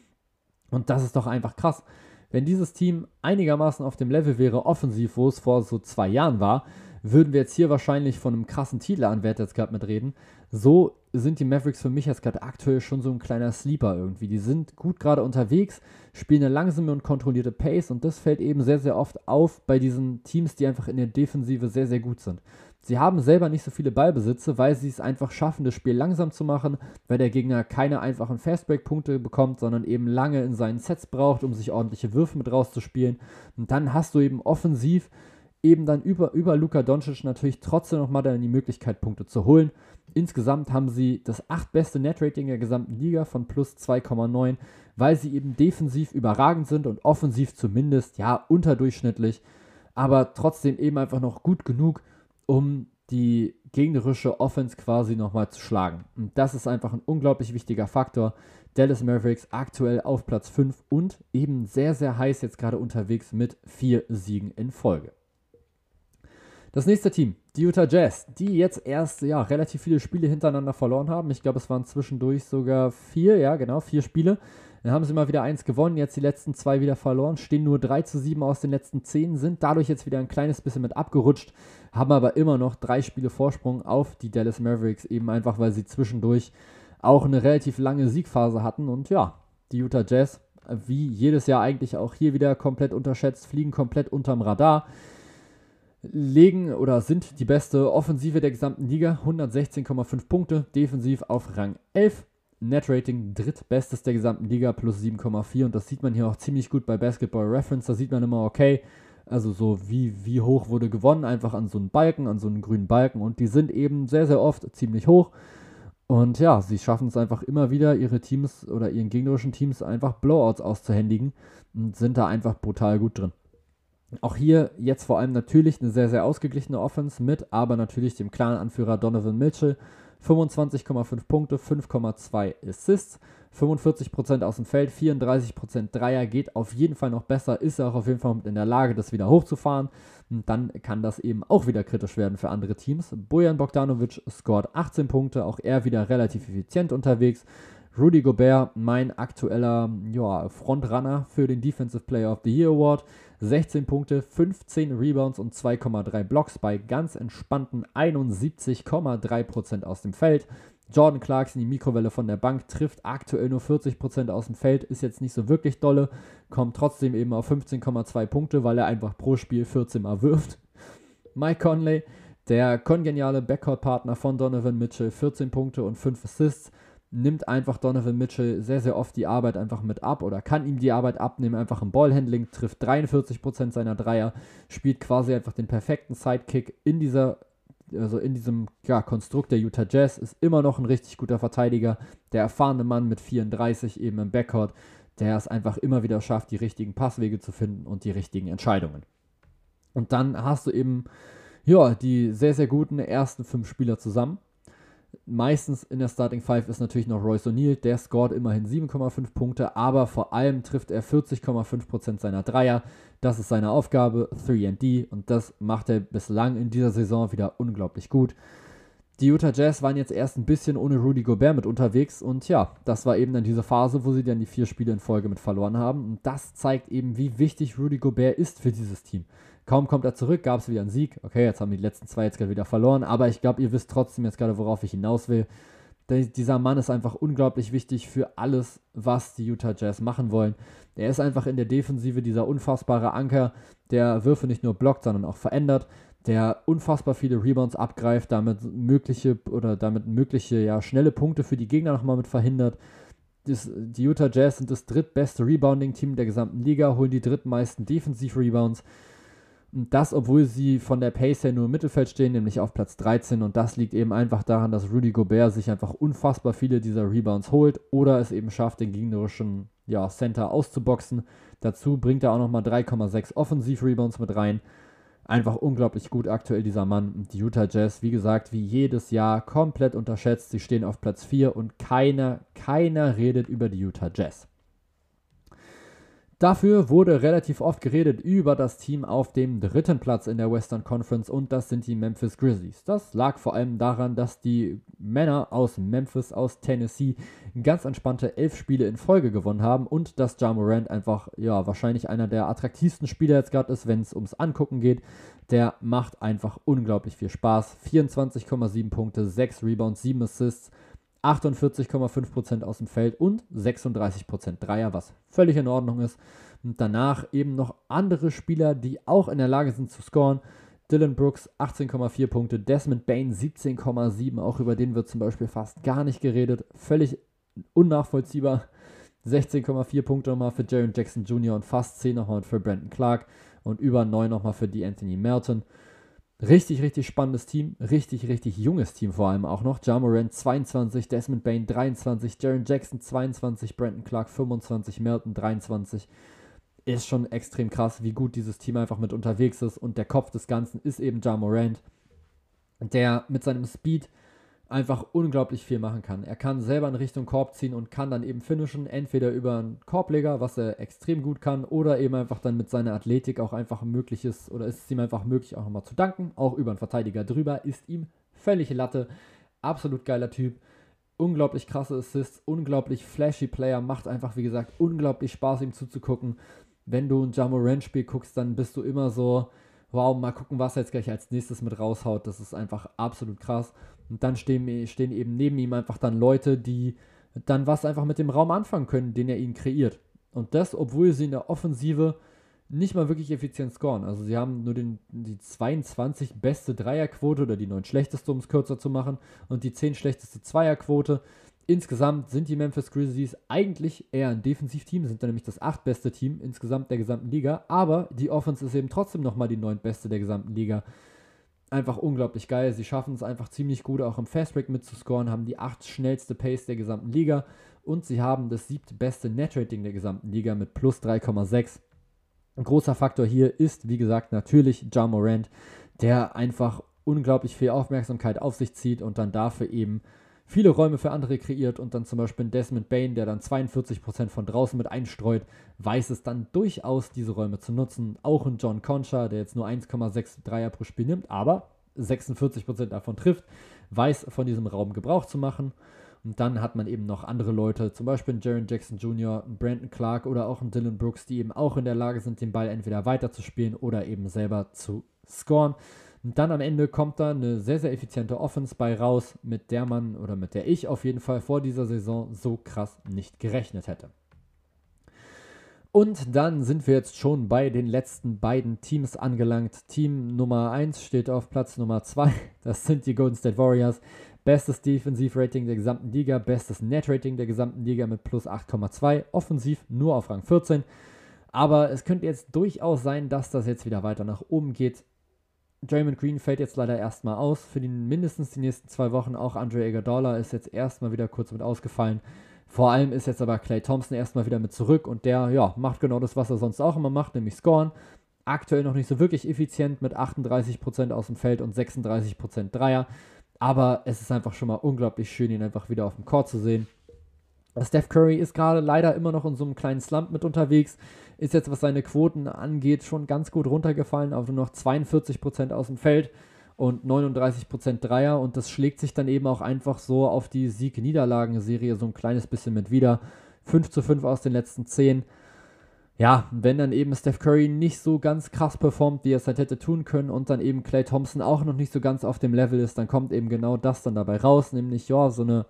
Und das ist doch einfach krass. Wenn dieses Team einigermaßen auf dem Level wäre, offensiv, wo es vor so 2 Jahren war, würden wir jetzt hier wahrscheinlich von einem krassen Titelanwärter jetzt gerade mitreden. So sind die Mavericks für mich jetzt gerade aktuell schon so ein kleiner Sleeper irgendwie. Die sind gut gerade unterwegs, spielen eine langsame und kontrollierte Pace und das fällt eben sehr, sehr oft auf bei diesen Teams, die einfach in der Defensive sehr, sehr gut sind. Sie haben selber nicht so viele Ballbesitze, weil sie es einfach schaffen, das Spiel langsam zu machen, weil der Gegner keine einfachen Fastbreak-Punkte bekommt, sondern eben lange in seinen Sets braucht, um sich ordentliche Würfe mit rauszuspielen. Und dann hast du eben offensiv eben dann über Luka Doncic natürlich trotzdem nochmal dann die Möglichkeit, Punkte zu holen. Insgesamt haben sie das 8. beste Netrating der gesamten Liga von plus 2,9, weil sie eben defensiv überragend sind und offensiv zumindest, ja, unterdurchschnittlich, aber trotzdem eben einfach noch gut genug, um die gegnerische Offense quasi nochmal zu schlagen. Und das ist einfach ein unglaublich wichtiger Faktor. Dallas Mavericks aktuell auf Platz 5 und eben sehr, sehr heiß jetzt gerade unterwegs mit 4 Siegen in Folge. Das nächste Team, die Utah Jazz, die jetzt erst relativ viele Spiele hintereinander verloren haben. Ich glaube, es waren zwischendurch sogar 4 Spiele. Dann haben sie mal wieder 1 gewonnen, jetzt die letzten 2 wieder verloren, stehen nur 3-7 aus den letzten 10, sind dadurch jetzt wieder ein kleines bisschen mit abgerutscht, haben aber immer noch 3 Spiele Vorsprung auf die Dallas Mavericks, eben einfach, weil sie zwischendurch auch eine relativ lange Siegphase hatten. Und ja, die Utah Jazz, wie jedes Jahr eigentlich auch hier wieder komplett unterschätzt, fliegen komplett unterm Radar, legen oder sind die beste Offensive der gesamten Liga, 116,5 Punkte, defensiv auf Rang 11, Netrating drittbestes der gesamten Liga, plus 7,4 und das sieht man hier auch ziemlich gut bei Basketball Reference, da sieht man immer, okay, Also so wie hoch wurde gewonnen, einfach an so einen Balken, an so einen grünen Balken. Und die sind eben sehr, sehr oft ziemlich hoch. Und ja, sie schaffen es einfach immer wieder, ihre Teams oder ihren gegnerischen Teams einfach Blowouts auszuhändigen und sind da einfach brutal gut drin. Auch hier jetzt vor allem natürlich eine sehr, sehr ausgeglichene Offense mit, aber natürlich dem klaren Anführer Donovan Mitchell. 25,5 Punkte, 5,2 Assists, 45% aus dem Feld, 34% Dreier, geht auf jeden Fall noch besser, ist er auch auf jeden Fall in der Lage, das wieder hochzufahren. Und dann kann das eben auch wieder kritisch werden für andere Teams. Bojan Bogdanovic scored 18 Punkte, auch er wieder relativ effizient unterwegs. Rudy Gobert, mein aktueller Frontrunner für den Defensive Player of the Year Award. 16 Punkte, 15 Rebounds und 2,3 Blocks bei ganz entspannten 71,3% aus dem Feld. Jordan Clarkson, die Mikrowelle von der Bank, trifft aktuell nur 40% aus dem Feld, ist jetzt nicht so wirklich dolle, kommt trotzdem eben auf 15,2 Punkte, weil er einfach pro Spiel 14 Mal wirft. Mike Conley, der kongeniale Backcourt-Partner von Donovan Mitchell, 14 Punkte und 5 Assists, nimmt einfach Donovan Mitchell sehr, sehr oft die Arbeit einfach mit ab oder kann ihm die Arbeit abnehmen, einfach im Ballhandling, trifft 43% seiner Dreier, spielt quasi einfach den perfekten Sidekick in diesem Konstrukt der Utah Jazz, ist immer noch ein richtig guter Verteidiger, der erfahrene Mann mit 34 eben im Backcourt, der es einfach immer wieder schafft, die richtigen Passwege zu finden und die richtigen Entscheidungen. Und dann hast du eben die sehr, sehr guten ersten 5 Spieler zusammen. Meistens in der Starting Five ist natürlich noch Royce O'Neal, der scored immerhin 7,5 Punkte, aber vor allem trifft er 40,5% seiner Dreier. Das ist seine Aufgabe, 3&D, und das macht er bislang in dieser Saison wieder unglaublich gut. Die Utah Jazz waren jetzt erst ein bisschen ohne Rudy Gobert mit unterwegs und das war eben dann diese Phase, wo sie dann die 4 Spiele in Folge mit verloren haben, und das zeigt eben, wie wichtig Rudy Gobert ist für dieses Team. Kaum kommt er zurück, gab es wieder einen Sieg. Okay, jetzt haben die letzten 2 jetzt gerade wieder verloren, aber ich glaube, ihr wisst trotzdem jetzt gerade, worauf ich hinaus will. Dieser Mann ist einfach unglaublich wichtig für alles, was die Utah Jazz machen wollen. Er ist einfach in der Defensive dieser unfassbare Anker, der Würfe nicht nur blockt, sondern auch verändert, der unfassbar viele Rebounds abgreift, damit mögliche schnelle Punkte für die Gegner nochmal mit verhindert. Die Utah Jazz sind das drittbeste Rebounding-Team der gesamten Liga, holen die drittmeisten Defensiv-Rebounds. Und das, obwohl sie von der Pace her nur im Mittelfeld stehen, nämlich auf Platz 13. Und das liegt eben einfach daran, dass Rudy Gobert sich einfach unfassbar viele dieser Rebounds holt oder es eben schafft, den gegnerischen Center auszuboxen. Dazu bringt er auch nochmal 3,6 Offensiv-Rebounds mit rein. Einfach unglaublich gut aktuell dieser Mann. Und die Utah Jazz, wie gesagt, wie jedes Jahr komplett unterschätzt. Sie stehen auf Platz 4 und keiner redet über die Utah Jazz. Dafür wurde relativ oft geredet über das Team auf dem 3. Platz in der Western Conference, und das sind die Memphis Grizzlies. Das lag vor allem daran, dass die Männer aus Memphis, aus Tennessee, ganz entspannte 11 Spiele in Folge gewonnen haben und dass Ja Morant einfach wahrscheinlich einer der attraktivsten Spieler jetzt gerade ist, wenn es ums Angucken geht. Der macht einfach unglaublich viel Spaß. 24,7 Punkte, 6 Rebounds, 7 Assists, 48,5% aus dem Feld und 36% Dreier, was völlig in Ordnung ist. Und danach eben noch andere Spieler, die auch in der Lage sind zu scoren. Dylan Brooks 18,4 Punkte, Desmond Bane 17,7, auch über den wird zum Beispiel fast gar nicht geredet. Völlig unnachvollziehbar. 16,4 Punkte nochmal für Jaren Jackson Jr. und fast 10 nochmal für Brandon Clark und über 9 nochmal für D'Anthony Melton. Richtig, richtig spannendes Team, richtig, richtig junges Team vor allem auch noch. Ja Morant 22, Desmond Bane 23, Jaren Jackson 22, Brandon Clark 25, Melton 23. Ist schon extrem krass, wie gut dieses Team einfach mit unterwegs ist, und der Kopf des Ganzen ist eben Ja Morant, der mit seinem Speed einfach unglaublich viel machen kann. Er kann selber in Richtung Korb ziehen und kann dann eben finishen, entweder über einen Korbleger, was er extrem gut kann, oder eben einfach dann mit seiner Athletik auch einfach möglich ist, oder ist es ihm einfach möglich, auch nochmal zu danken, auch über einen Verteidiger drüber, ist ihm völlig Latte, absolut geiler Typ, unglaublich krasse Assists, unglaublich flashy Player, macht einfach, wie gesagt, unglaublich Spaß, ihm zuzugucken. Wenn du ein Ja Morant-Spiel guckst, dann bist du immer so, wow, mal gucken, was er jetzt gleich als nächstes mit raushaut. Das ist einfach absolut krass. Und dann stehen eben neben ihm einfach dann Leute, die dann was einfach mit dem Raum anfangen können, den er ihnen kreiert. Und das, obwohl sie in der Offensive nicht mal wirklich effizient scoren. Also sie haben nur die 22 beste Dreierquote oder die 9 schlechteste, um es kürzer zu machen, und die 10 schlechteste Zweierquote. Insgesamt sind die Memphis Grizzlies eigentlich eher ein Defensivteam, sind dann nämlich das 8. beste Team insgesamt der gesamten Liga, aber die Offense ist eben trotzdem nochmal die 9. beste der gesamten Liga. Einfach unglaublich geil, sie schaffen es einfach ziemlich gut, auch im Fastbreak mitzuscoren, haben die 8. schnellste Pace der gesamten Liga und sie haben das 7. beste Netrating der gesamten Liga mit plus 3,6. Ein großer Faktor hier ist, wie gesagt, natürlich Ja Morant, der einfach unglaublich viel Aufmerksamkeit auf sich zieht und dann dafür eben viele Räume für andere kreiert und dann zum Beispiel Desmond Bane, der dann 42% von draußen mit einstreut, weiß es dann durchaus, diese Räume zu nutzen. Auch ein John Concha, der jetzt nur 1,6 Dreier pro Spiel nimmt, aber 46% davon trifft, weiß von diesem Raum Gebrauch zu machen. Und dann hat man eben noch andere Leute, zum Beispiel Jaren Jackson Jr., Brandon Clark oder auch ein Dylan Brooks, die eben auch in der Lage sind, den Ball entweder weiterzuspielen oder eben selber zu scoren. Und dann am Ende kommt da eine sehr, sehr effiziente Offense bei raus, mit der ich auf jeden Fall vor dieser Saison so krass nicht gerechnet hätte. Und dann sind wir jetzt schon bei den letzten beiden Teams angelangt. Team Nummer 1 steht auf Platz Nummer 2. Das sind die Golden State Warriors. Bestes Defensivrating der gesamten Liga, bestes Netrating der gesamten Liga mit plus 8,2. Offensiv nur auf Rang 14. Aber es könnte jetzt durchaus sein, dass das jetzt wieder weiter nach oben geht. Draymond Green fällt jetzt leider erstmal aus, für mindestens die nächsten 2 Wochen. Auch Andre Iguodala ist jetzt erstmal wieder kurz mit ausgefallen. Vor allem ist jetzt aber Klay Thompson erstmal wieder mit zurück und der macht genau das, was er sonst auch immer macht, nämlich scoren. Aktuell noch nicht so wirklich effizient mit 38% aus dem Feld und 36% Dreier. Aber es ist einfach schon mal unglaublich schön, ihn einfach wieder auf dem Court zu sehen. Steph Curry ist gerade leider immer noch in so einem kleinen Slump mit unterwegs, ist jetzt, was seine Quoten angeht, schon ganz gut runtergefallen, auf nur noch 42% aus dem Feld und 39% Dreier und das schlägt sich dann eben auch einfach so auf die Sieg-Niederlagen-Serie so ein kleines bisschen mit wieder. 5-5 aus den letzten 10. Ja, wenn dann eben Steph Curry nicht so ganz krass performt, wie er es halt hätte tun können und dann eben Klay Thompson auch noch nicht so ganz auf dem Level ist, dann kommt eben genau das dann dabei raus, nämlich so eine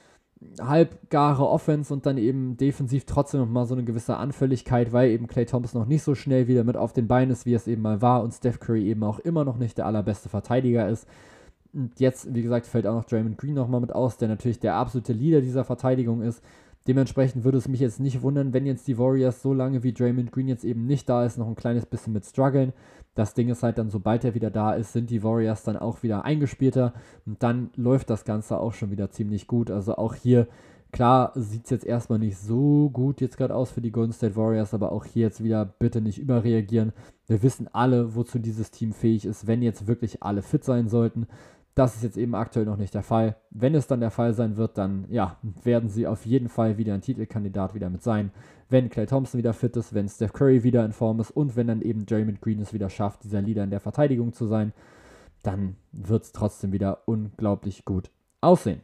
halbgare Offense und dann eben defensiv trotzdem noch mal so eine gewisse Anfälligkeit, weil eben Klay Thompson noch nicht so schnell wieder mit auf den Beinen ist, wie es eben mal war und Steph Curry eben auch immer noch nicht der allerbeste Verteidiger ist. Und jetzt, wie gesagt, fällt auch noch Draymond Green nochmal mit aus, der natürlich der absolute Leader dieser Verteidigung ist. Dementsprechend würde es mich jetzt nicht wundern, wenn jetzt die Warriors so lange wie Draymond Green jetzt eben nicht da ist, noch ein kleines bisschen mit strugglen. Das Ding ist halt dann, sobald er wieder da ist, sind die Warriors dann auch wieder eingespielter und dann läuft das Ganze auch schon wieder ziemlich gut. Also auch hier, klar, sieht es jetzt erstmal nicht so gut jetzt gerade aus für die Golden State Warriors, aber auch hier jetzt wieder bitte nicht überreagieren. Wir wissen alle, wozu dieses Team fähig ist, wenn jetzt wirklich alle fit sein sollten. Das ist jetzt eben aktuell noch nicht der Fall. Wenn es dann der Fall sein wird, dann werden sie auf jeden Fall wieder ein Titelkandidat wieder mit sein. Wenn Klay Thompson wieder fit ist, wenn Steph Curry wieder in Form ist und wenn dann eben Draymond Green es wieder schafft, dieser Leader in der Verteidigung zu sein, dann wird es trotzdem wieder unglaublich gut aussehen.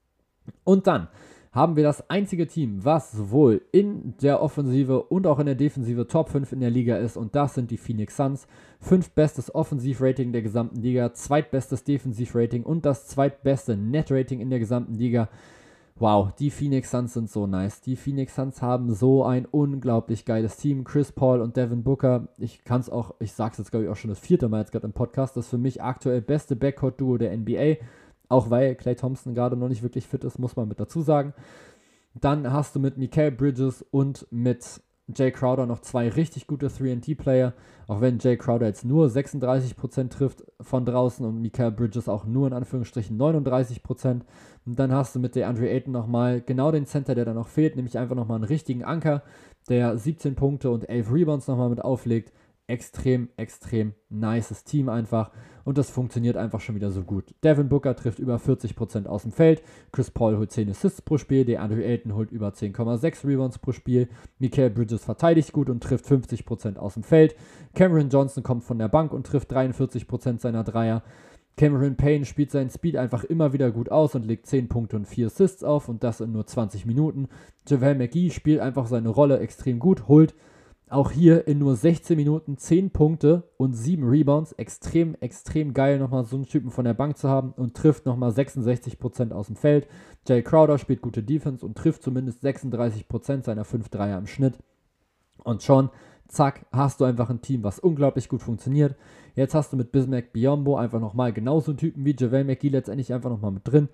Und dann haben wir das einzige Team, was sowohl in der Offensive und auch in der Defensive Top 5 in der Liga ist und das sind die Phoenix Suns. 5. bestes Offensivrating der gesamten Liga, 2. bestes Defensivrating und das 2. beste Netrating in der gesamten Liga. Wow, die Phoenix Suns sind so nice. Die Phoenix Suns haben so ein unglaublich geiles Team. Chris Paul und Devin Booker, ich sag's jetzt glaube ich auch schon das 4. Mal jetzt gerade im Podcast, das für mich aktuell beste Backcourt-Duo der NBA. Auch weil Klay Thompson gerade noch nicht wirklich fit ist, muss man mit dazu sagen. Dann hast du mit Mikal Bridges und mit Jay Crowder noch 2 richtig gute 3&D-Player. Auch wenn Jay Crowder jetzt nur 36% trifft von draußen und Mikal Bridges auch nur in Anführungsstrichen 39%. Und dann hast du mit DeAndre Ayton nochmal genau den Center, der da noch fehlt, nämlich einfach nochmal einen richtigen Anker, der 17 Punkte und 11 Rebounds nochmal mit auflegt. Extrem, extrem nices Team einfach und das funktioniert einfach schon wieder so gut. Devin Booker trifft über 40% aus dem Feld, Chris Paul holt 10 Assists pro Spiel, DeAndre Ayton holt über 10,6 Rebounds pro Spiel, Mikal Bridges verteidigt gut und trifft 50% aus dem Feld, Cameron Johnson kommt von der Bank und trifft 43% seiner Dreier, Cameron Payne spielt seinen Speed einfach immer wieder gut aus und legt 10 Punkte und 4 Assists auf und das in nur 20 Minuten. JaVale McGee spielt einfach seine Rolle extrem gut, holt auch hier in nur 16 Minuten 10 Punkte und 7 Rebounds. Extrem, extrem geil, nochmal so einen Typen von der Bank zu haben und trifft nochmal 66% aus dem Feld. Jay Crowder spielt gute Defense und trifft zumindest 36% seiner 5 Dreier im Schnitt. Und schon, zack, hast du einfach ein Team, was unglaublich gut funktioniert. Jetzt hast du mit Bismack Biyombo einfach nochmal genauso einen Typen wie JaVale McGee letztendlich einfach nochmal mit drin,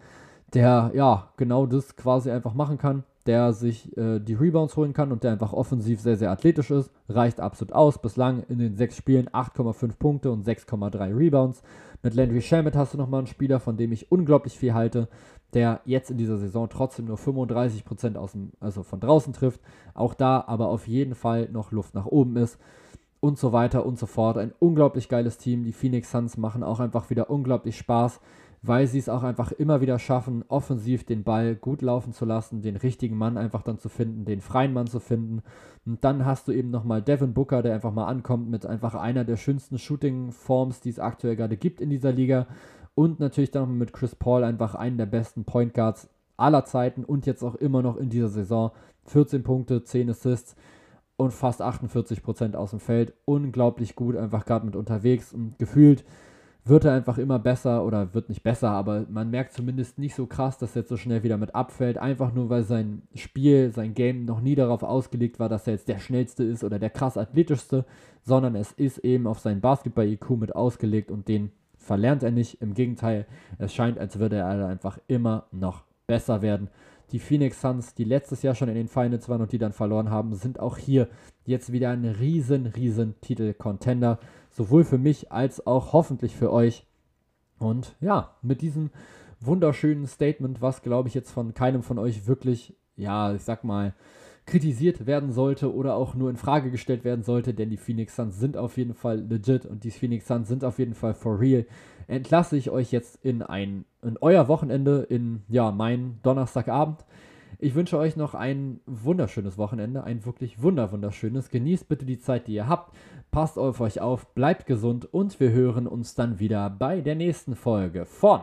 der ja genau das quasi einfach machen kann, der sich die Rebounds holen kann und der einfach offensiv sehr, sehr athletisch ist. Reicht absolut aus. Bislang in den 6 Spielen 8,5 Punkte und 6,3 Rebounds. Mit Landry Shamet hast du nochmal einen Spieler, von dem ich unglaublich viel halte, der jetzt in dieser Saison trotzdem nur 35% von draußen trifft. Auch da aber auf jeden Fall noch Luft nach oben ist. Und so weiter und so fort. Ein unglaublich geiles Team. Die Phoenix Suns machen auch einfach wieder unglaublich Spaß, weil sie es auch einfach immer wieder schaffen, offensiv den Ball gut laufen zu lassen, den richtigen Mann einfach dann zu finden, den freien Mann zu finden. Und dann hast du eben nochmal Devin Booker, der einfach mal ankommt mit einfach einer der schönsten Shooting-Forms, die es aktuell gerade gibt in dieser Liga. Und natürlich dann noch mit Chris Paul einfach einen der besten Point Guards aller Zeiten und jetzt auch immer noch in dieser Saison. 14 Punkte, 10 Assists und fast 48% aus dem Feld. Unglaublich gut, einfach gerade mit unterwegs und gefühlt wird er einfach immer besser oder wird nicht besser, aber man merkt zumindest nicht so krass, dass er jetzt so schnell wieder mit abfällt, einfach nur weil sein Spiel, sein Game noch nie darauf ausgelegt war, dass er jetzt der Schnellste ist oder der krass athletischste, sondern es ist eben auf seinen Basketball-IQ mit ausgelegt und den verlernt er nicht. Im Gegenteil, es scheint, als würde er einfach immer noch besser werden. Die Phoenix Suns, die letztes Jahr schon in den Finals waren und die dann verloren haben, sind auch hier jetzt wieder ein riesen Titel-Contender. Sowohl für mich als auch hoffentlich für euch. Und ja, mit diesem wunderschönen Statement, was glaube ich jetzt von keinem von euch wirklich, ja, ich sag mal, kritisiert werden sollte oder auch nur in Frage gestellt werden sollte, denn die Phoenix Suns sind auf jeden Fall legit und die Phoenix Suns sind auf jeden Fall for real, entlasse ich euch jetzt in euer Wochenende, in meinen Donnerstagabend. Ich wünsche euch noch ein wunderschönes Wochenende, ein wirklich wunderschönes. Genießt bitte die Zeit, die ihr habt. Passt auf euch auf, bleibt gesund und wir hören uns dann wieder bei der nächsten Folge von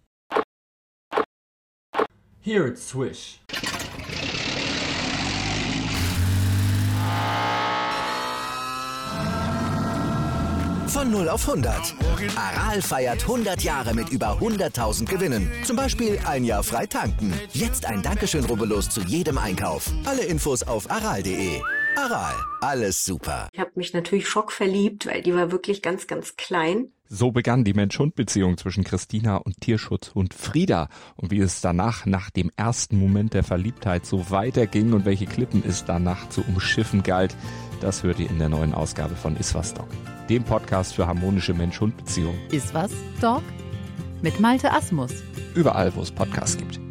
Hear It Swish. Von 0 auf 100. Aral feiert 100 Jahre mit über 100.000 Gewinnen. Zum Beispiel ein Jahr frei tanken. Jetzt ein Dankeschön, rubbellos zu jedem Einkauf. Alle Infos auf aral.de. Aral, alles super. Ich habe mich natürlich schockverliebt, weil die war wirklich ganz klein. So begann die Mensch-Hund-Beziehung zwischen Christina und Tierschutzhund Frieda. Und wie es danach, nach dem ersten Moment der Verliebtheit, so weiterging und welche Klippen es danach zu umschiffen galt, das hört ihr in der neuen Ausgabe von Iswas Dog, dem Podcast für harmonische Mensch-Hund-Beziehungen. Iswas Dog mit Malte Asmus. Überall, wo es Podcasts gibt.